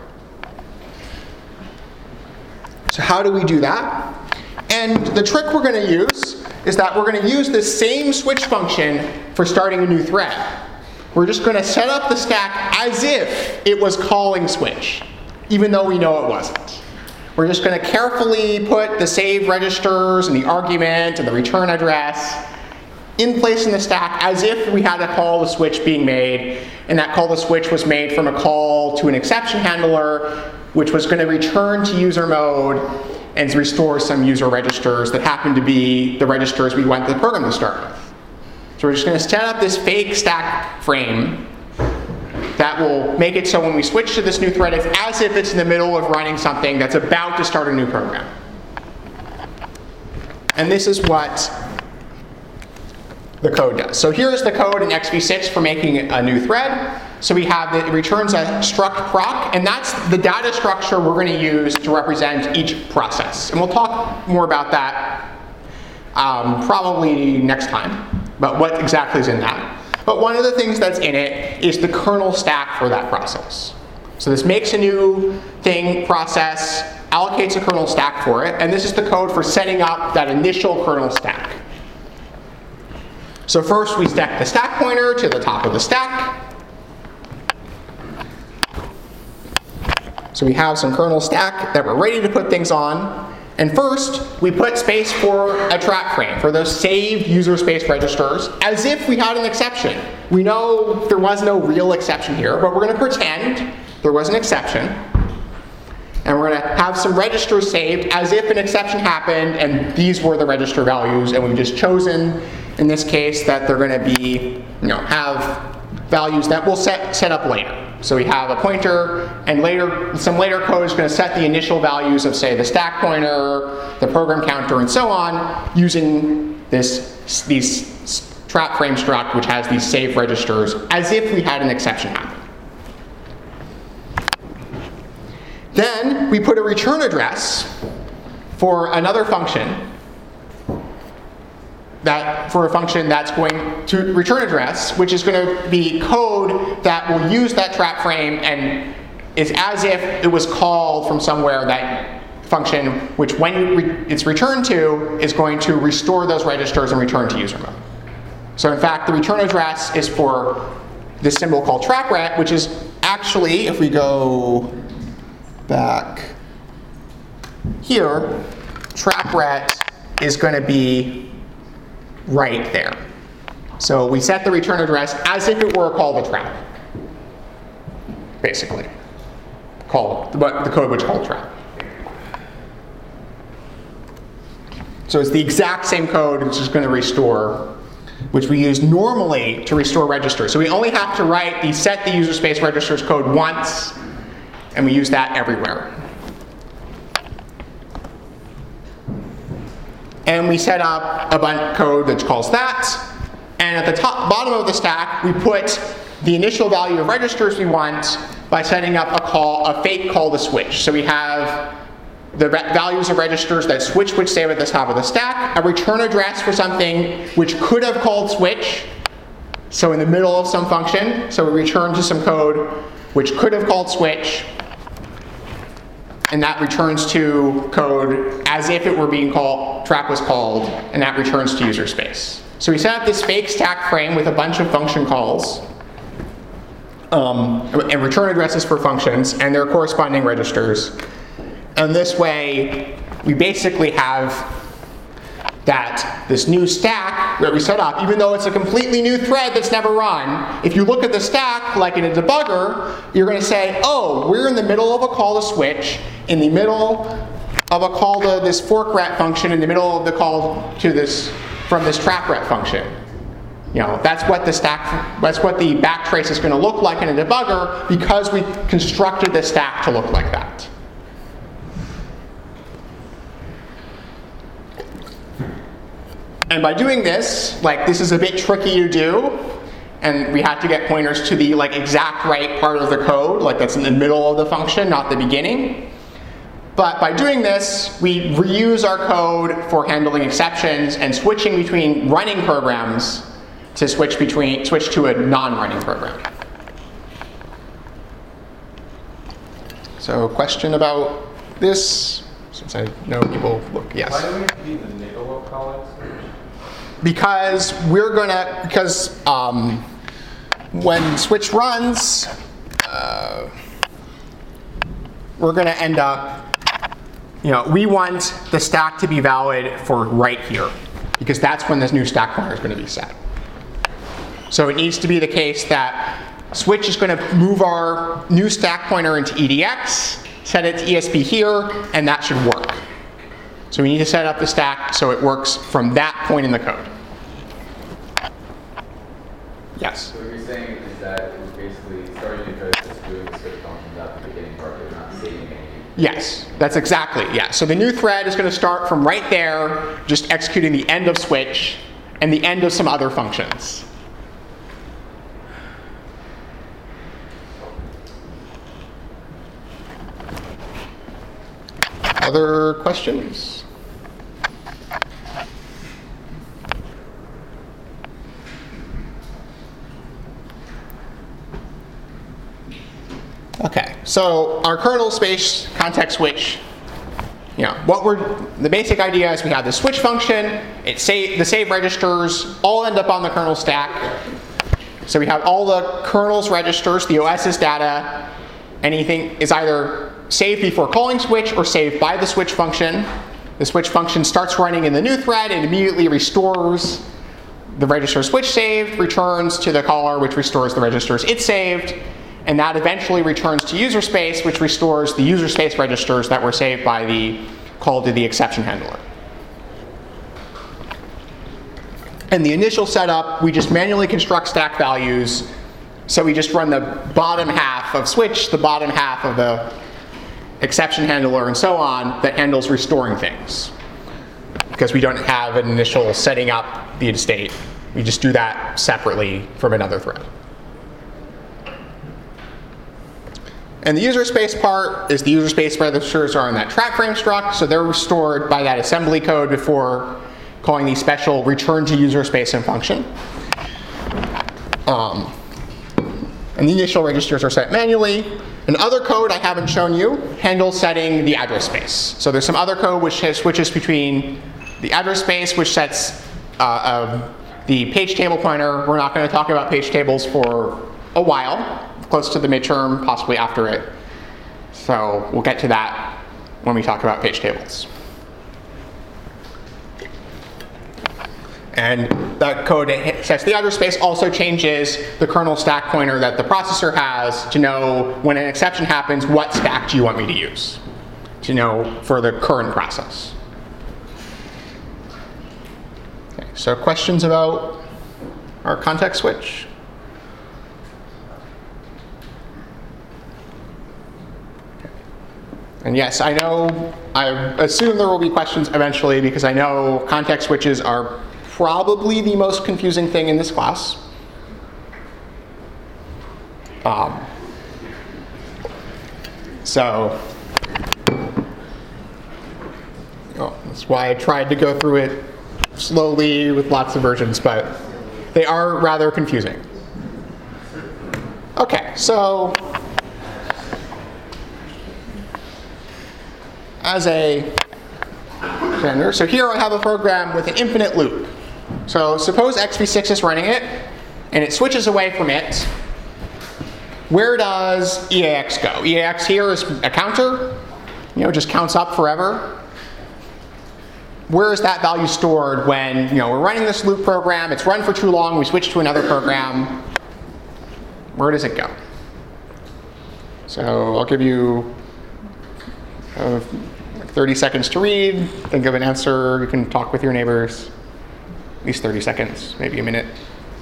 So how do we do that? And the trick we're going to use is that we're going to use the same switch function for starting a new thread. We're just going to set up the stack as if it was calling switch, even though we know it wasn't. We're just going to carefully put the save registers and the argument and the return address in place in the stack as if we had a call to switch being made, and that call to switch was made from a call to an exception handler, which was going to return to user mode and restore some user registers that happen to be the registers we want the program to start with. So we're just going to set up this fake stack frame that will make it so when we switch to this new thread, it's as if it's in the middle of running something that's about to start a new program. And this is what the code does. So here's the code in XV6 for making a new thread. So we have that it returns a struct proc, and that's the data structure we're going to use to represent each process. And we'll talk more about that probably next time, about what exactly is in that. But one of the things that's in it is the kernel stack for that process. So this makes a new thing process, allocates a kernel stack for it, and this is the code for setting up that initial kernel stack. So first we stack the stack pointer to the top of the stack. So we have some kernel stack that we're ready to put things on. And first, we put space for a trap frame, for those saved user space registers, as if we had an exception. We know there was no real exception here, but we're going to pretend there was an exception. And we're going to have some registers saved as if an exception happened, and these were the register values, and we've just chosen, in this case, that they're going to be, have values that we'll set up later. So we have a pointer, and some later code is going to set the initial values of, say, the stack pointer, the program counter, and so on, using these trap frame struct, which has these save registers, as if we had an exception happen. Then we put a return address for another function, for a function that's going to return address, which is going to be code that will use that trap frame and is as if it was called from somewhere, that function, which when it's returned to is going to restore those registers and return to user mode. So in fact, the return address is for this symbol called trapret, which is actually, if we go back here, trapret is going to be right there. So we set the return address as if it were a call to trap, basically. The code which called trap. So it's the exact same code which is going to restore, which we use normally to restore registers. So we only have to set the user space registers code once, and we use that everywhere. And we set up a bunch of code that calls that. And at the bottom of the stack, we put the initial value of registers we want by setting up a fake call to switch. So we have the values of registers that switch would save at the top of the stack, a return address for something which could have called switch, so in the middle of some function. So we return to some code which could have called switch, and that returns to code as if it were being called, trap was called, and that returns to user space. So we set up this fake stack frame with a bunch of function calls, and return addresses for functions, and their corresponding registers. And this way, we basically have this new stack that we set up, even though it's a completely new thread that's never run. If you look at the stack, like in a debugger, you're going to say, oh, we're in the middle of a call to switch, in the middle of a call to this forkret function in the middle of the call to this from this trapret function. That's what the backtrace is going to look like in a debugger because we constructed the stack to look like that. And by doing this, this is a bit tricky to do, and we had to get pointers to the exact right part of the code, that's in the middle of the function, not the beginning. But by doing this, we reuse our code for handling exceptions and switching between running programs to switch to a non-running program. So, question about this, since I know people look. Yes. Why do we have to be in the middle of calling switch? Because when switch runs, we're going to end up, we want the stack to be valid for right here, because that's when this new stack pointer is going to be set. So it needs to be the case that switch is going to move our new stack pointer into EDX, set it to ESP here, and that should work. So we need to set up the stack so it works from that point in the code. Yes? So what you're saying is that it's basically starting to code just doing the switch functions at the beginning part, but not saving anything. Yes, that's exactly, yeah. So the new thread is going to start from right there, just executing the end of switch and the end of some other functions. Other questions? Okay, so our kernel space context switch, the basic idea is we have the switch function, the save registers all end up on the kernel stack. So we have all the kernel's registers, the OS's data, anything is either saved before calling switch or saved by the switch function. The switch function starts running in the new thread and immediately restores the register switch saved, returns to the caller, which restores the registers it saved, and that eventually returns to user space, which restores the user space registers that were saved by the call to the exception handler. In the initial setup, we just manually construct stack values. So we just run the bottom half of switch, the bottom half of the exception handler, and so on, that handles restoring things. Because we don't have an initial setting up the state. We just do that separately from another thread. And the user space part is the user space registers are in that trap frame struct, so they're restored by that assembly code before calling the special return to user space and function. And the initial registers are set manually. And other code I haven't shown you handles setting the address space. So there's some other code which switches between the address space, which sets the page table pointer. We're not going to talk about page tables for a while, close to the midterm, possibly after it. So we'll get to that when we talk about page tables. And that code that sets the address space also changes the kernel stack pointer that the processor has to know when an exception happens, what stack do you want me to use, to know for the current process. Okay, so questions about our context switch? And yes, I assume there will be questions eventually because I know context switches are probably the most confusing thing in this class. That's why I tried to go through it slowly with lots of versions, but they are rather confusing. Okay, so as a gender, so here I have a program with an infinite loop. So suppose xv6 is running it, and it switches away from it. Where does EAX go? EAX here is a counter, just counts up forever. Where is that value stored when we're running this loop program, it's run for too long, we switch to another program? Where does it go? So I'll give you 30 seconds to read, think of an answer, you can talk with your neighbors. At least 30 seconds, maybe a minute.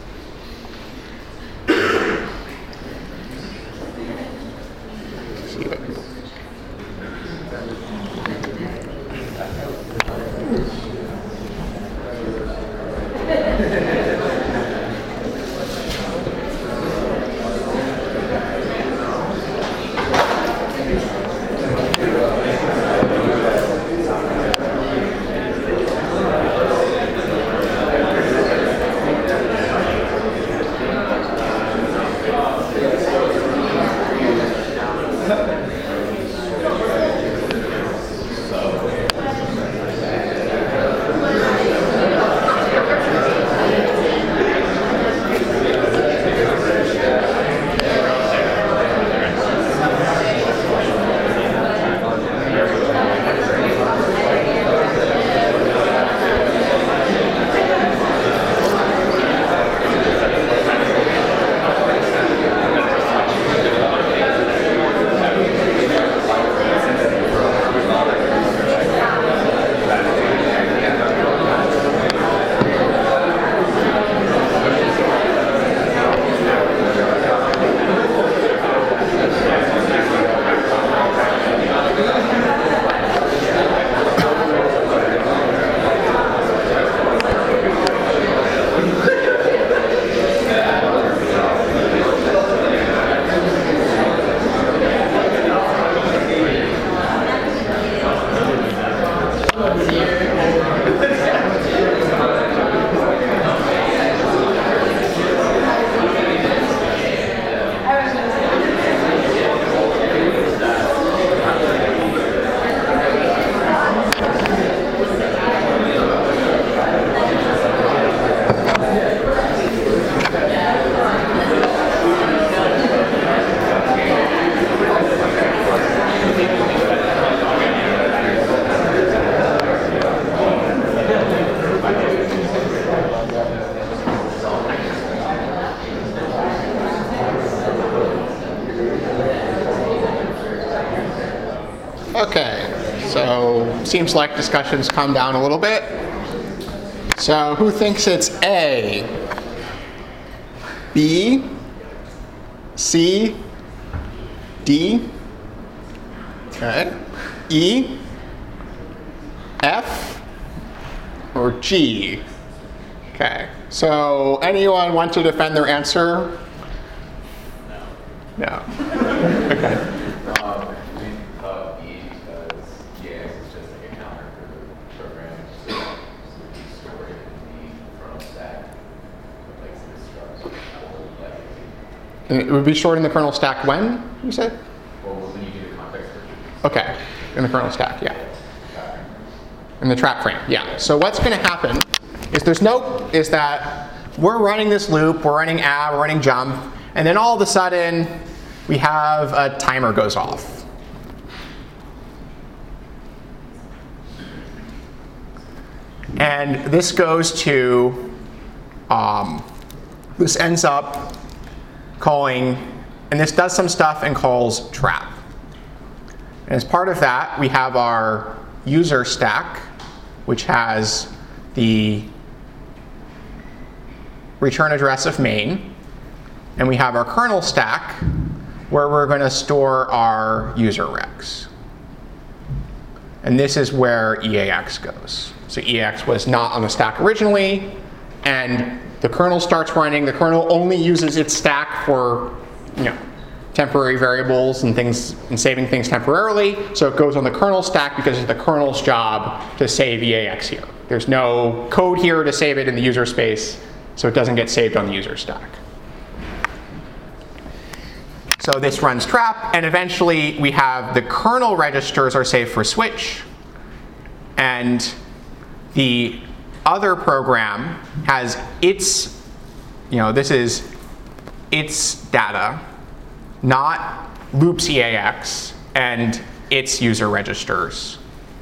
See what people. Okay, so seems like discussion's calmed down a little bit. So who thinks it's A, B, C, D, okay, E, F, or G? Okay, so anyone want to defend their answer? No. Okay. We thought E because EAX is just like a counter for the program, so we store it in the kernel stack, like this struct. And it would be stored in the kernel stack when, you said? Well, when you do the context switches. Okay, in the kernel stack, yeah. In the trap frame, yeah. So what's going to happen is that we're running this loop, we're running add, we're running jump, and then all of a sudden we have a timer goes off. And this goes to, this ends up calling, and this does some stuff and calls trap. And as part of that, we have our user stack, which has the return address of main. And we have our kernel stack, where we're going to store our user regs. And this is where EAX goes. So EAX was not on the stack originally, and the kernel starts running. The kernel only uses its stack for, temporary variables and things, and saving things temporarily. So it goes on the kernel stack because it's the kernel's job to save EAX here. There's no code here to save it in the user space, so it doesn't get saved on the user stack. So this runs trap, and eventually we have the kernel registers are saved for switch, and the other program has its, this is its data, not loops EAX, and its user registers,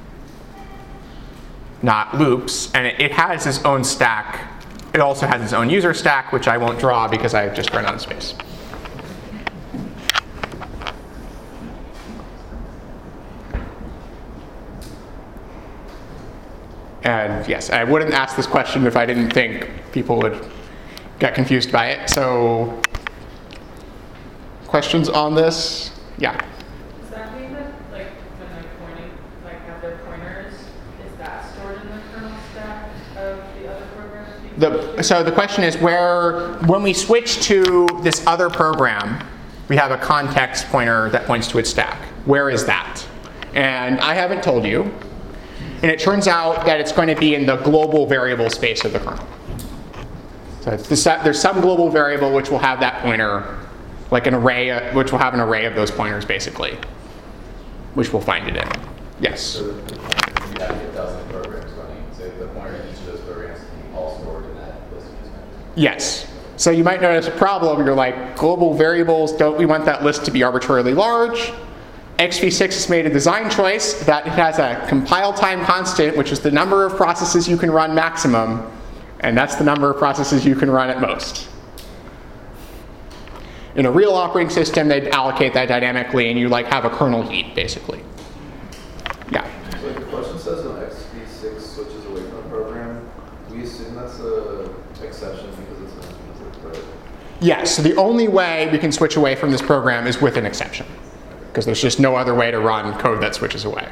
not loops, and it has its own stack. It also has its own user stack, which I won't draw because I've just run out of space. And yes, I wouldn't ask this question if I didn't think people would get confused by it. So, questions on this? Yeah. Does that mean that, like, when they're pointing, like, have their pointers, is that stored in the kernel stack of the other programs? So the question is when we switch to this other program, we have a context pointer that points to its stack. Where is that? And I haven't told you. And it turns out that it's going to be in the global variable space of the kernel. So there's some global variable which will have that pointer, like an array, which will have an array of those pointers basically, which we'll find it in. Yes? So you have 1,000 programs running, so the pointer in each of those programs can be all stored in that list you just mentioned. Yes. So you might notice a problem. You're like, global variables, don't we want that list to be arbitrarily large? XV6 has made a design choice that it has a compile time constant, which is the number of processes you can run maximum, and that's the number of processes you can run at most. In a real operating system, they'd allocate that dynamically, and you like have a kernel heap, basically. Yeah. So the question says when XV6 switches away from a program, we assume that's a exception because it's an intrinsic, right? Yes, so the only way we can switch away from this program is with an exception, because there's just no other way to run code that switches away.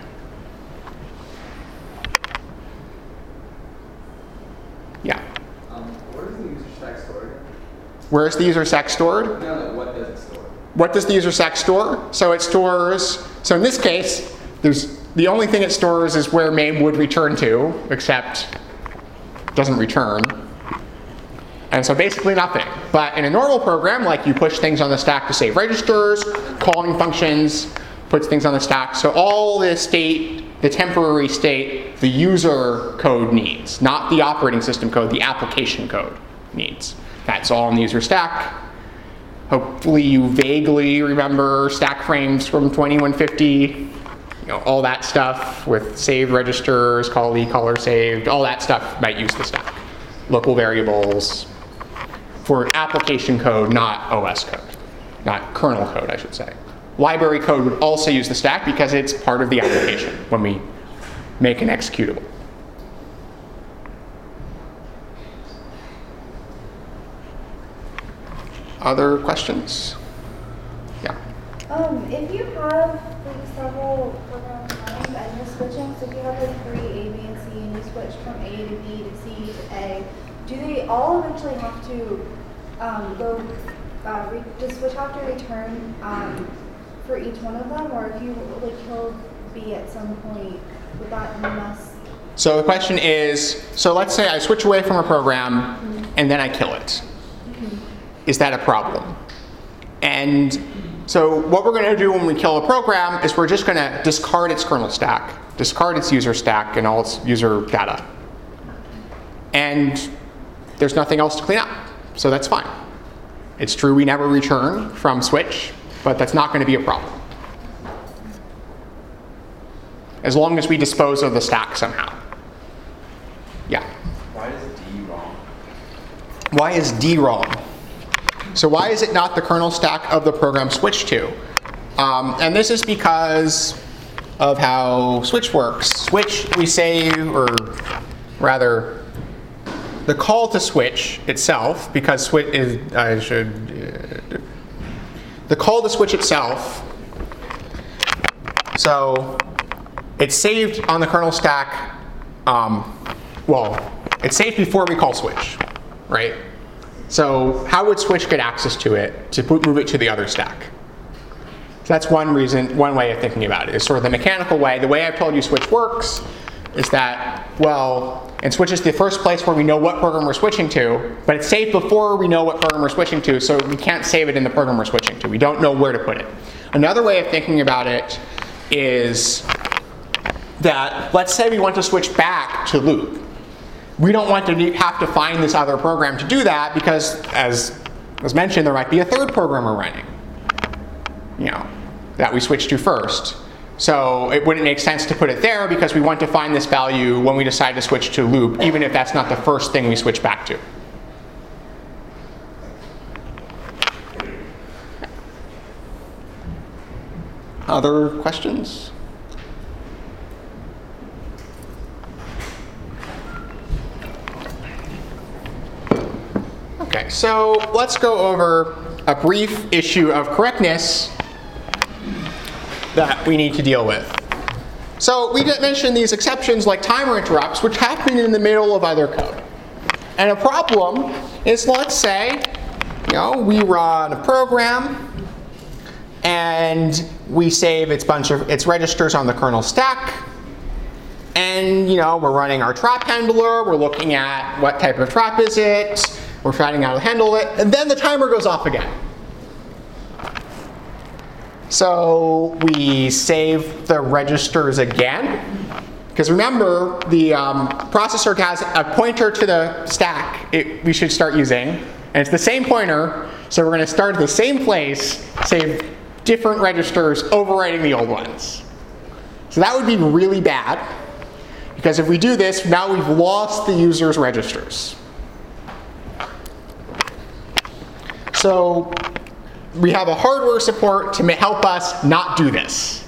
Yeah. Where is the user stack stored? Where is the user stack stored? No, what does it store? What does the user stack store? So it stores, so in this case, the only thing it stores is where main would return to, except it doesn't return. And so basically nothing. But in a normal program, like you push things on the stack to save registers, calling functions, puts things on the stack. So all the state, the temporary state, the user code needs, not the operating system code, the application code needs. That's all in the user stack. Hopefully you vaguely remember stack frames from 2150, all that stuff with saved registers, color saved, all that stuff might use the stack. Local variables for application code, not OS code, not kernel code, I should say. Library code would also use the stack because it's part of the application when we make an executable. Other questions? Yeah. If you have like several programs running and you're switching, so if you have like 3 A, B, and C, and you switch from A to B to C to A, do they all eventually have to does switch have to return for each one of them, or if you like kill B at some point, would that mess? So the question is, so let's say I switch away from a program and then I kill it. Is that a problem? And so what we're going to do when we kill a program is we're just going to discard its kernel stack, discard its user stack and all its user data. And there's nothing else to clean up, so that's fine. It's true we never return from switch, but that's not going to be a problem. As long as we dispose of the stack somehow. Yeah? Why is D wrong? Why is D wrong? So why is it not the kernel stack of the program switch to? And this is because of how switch works. Switch, we say, or rather, the call to switch itself, because switch is, the call to switch itself, so it's saved on the kernel stack, well, it's saved before we call switch, right? So how would switch get access to it to move it to the other stack? So that's one reason, one way of thinking about it, is sort of the mechanical way. The way I've told you switch works is that, well, and switch is the first place where we know what program we're switching to, but it's saved before we know what program we're switching to, so we can't save it in the program we're switching to. We don't know where to put it. Another way of thinking about it is that, let's say we want to switch back to loop. We don't want to have to find this other program to do that because, as was mentioned, there might be a third program we're running, that we switch to first. So it wouldn't make sense to put it there because we want to find this value when we decide to switch to loop, even if that's not the first thing we switch back to. Other questions? Okay, so let's go over a brief issue of correctness that we need to deal with. So we did mention these exceptions like timer interrupts, which happen in the middle of other code. And a problem is, let's say, we run a program and we save its registers on the kernel stack. And we're running our trap handler, we're looking at what type of trap is it, we're finding out how to handle it, and then the timer goes off again. So we save the registers again, because remember, the processor has a pointer to the stack we should start using, and it's the same pointer, so we're going to start at the same place, save different registers, overwriting the old ones. So that would be really bad, because if we do this, now we've lost the user's registers. So we have a hardware support to help us not do this.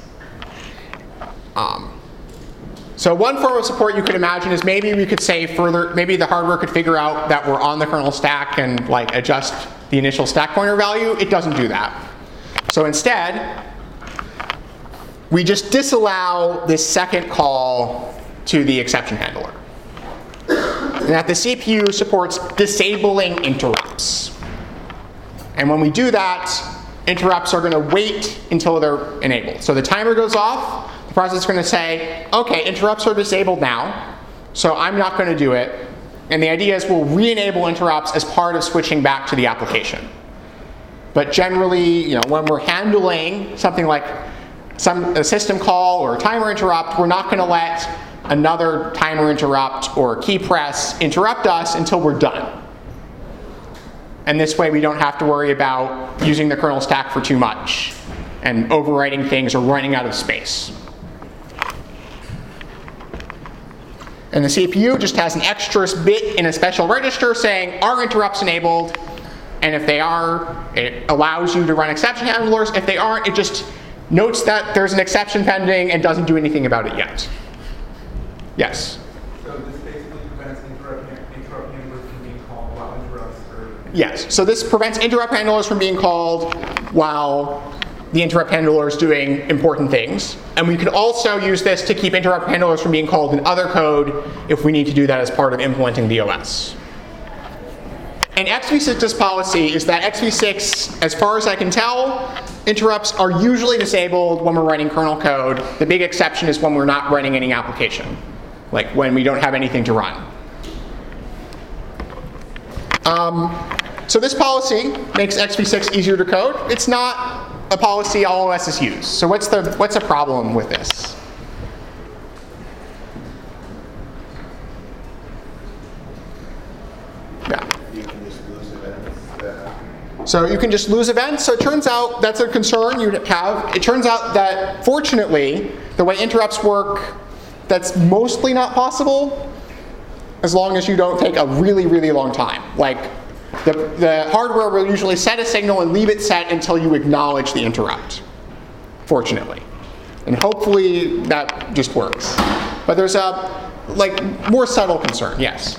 So one form of support you could imagine is maybe we could say further, maybe the hardware could figure out that we're on the kernel stack and adjust the initial stack pointer value. It doesn't do that. So instead, we just disallow this second call to the exception handler. And that the CPU supports disabling interrupts. And when we do that, interrupts are going to wait until they're enabled. So the timer goes off, the process is going to say, okay, interrupts are disabled now, so I'm not going to do it. And the idea is we'll re-enable interrupts as part of switching back to the application. But generally, when we're handling something like a system call or a timer interrupt, we're not going to let another timer interrupt or key press interrupt us until we're done. And this way we don't have to worry about using the kernel stack for too much and overwriting things or running out of space. And the CPU just has an extra bit in a special register saying, are interrupts enabled? And if they are, it allows you to run exception handlers. If they aren't, it just notes that there's an exception pending and doesn't do anything about it yet. Yes? So this basically prevents interrupt handlers from being called while interrupts are... Yes, so this prevents interrupt handlers from being called while the interrupt handler is doing important things. And we could also use this to keep interrupt handlers from being called in other code if we need to do that as part of implementing the OS. And XV6's policy is that XV6, as far as I can tell, interrupts are usually disabled when we're writing kernel code. The big exception is when we're not running any application, like when we don't have anything to run. So this policy makes XV6 easier to code. It's not a policy all OSs use. So what's the problem with this? Yeah. You can just lose events. So you can just lose events. So it turns out that's a concern you have. It turns out that fortunately, the way interrupts work, that's mostly not possible as long as you don't take a really, really long time. Like the hardware will usually set a signal and leave it set until you acknowledge the interrupt, fortunately. And hopefully that just works. But there's a more subtle concern, yes.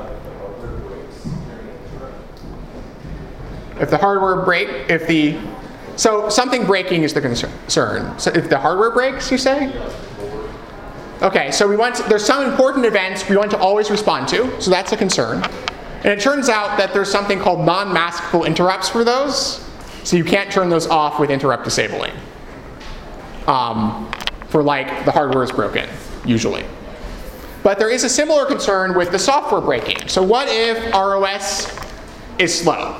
If the hardware breaks, so something breaking is the concern. So if the hardware breaks, you say? Okay, so there's some important events we want to always respond to, so that's a concern. And it turns out that there's something called non-maskable interrupts for those, so you can't turn those off with interrupt disabling. For the hardware is broken, usually. But there is a similar concern with the software breaking. So what if our OS is slow?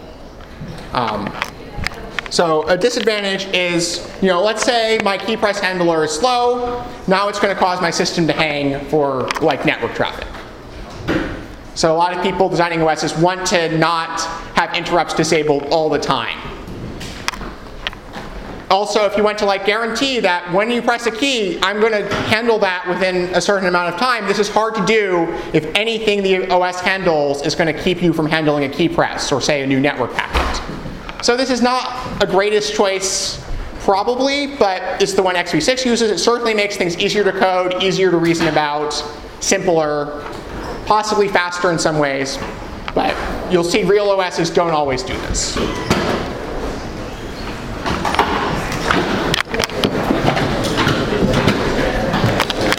So a disadvantage is, let's say my key press handler is slow. Now it's going to cause my system to hang for network traffic. So a lot of people designing OSs want to not have interrupts disabled all the time. Also, if you want to guarantee that when you press a key, I'm going to handle that within a certain amount of time, this is hard to do if anything the OS handles is going to keep you from handling a key press or, say, a new network packet. So this is not a greatest choice, probably, but it's the one XV6 uses. It certainly makes things easier to code, easier to reason about, simpler, possibly faster in some ways, but you'll see real OSs don't always do this.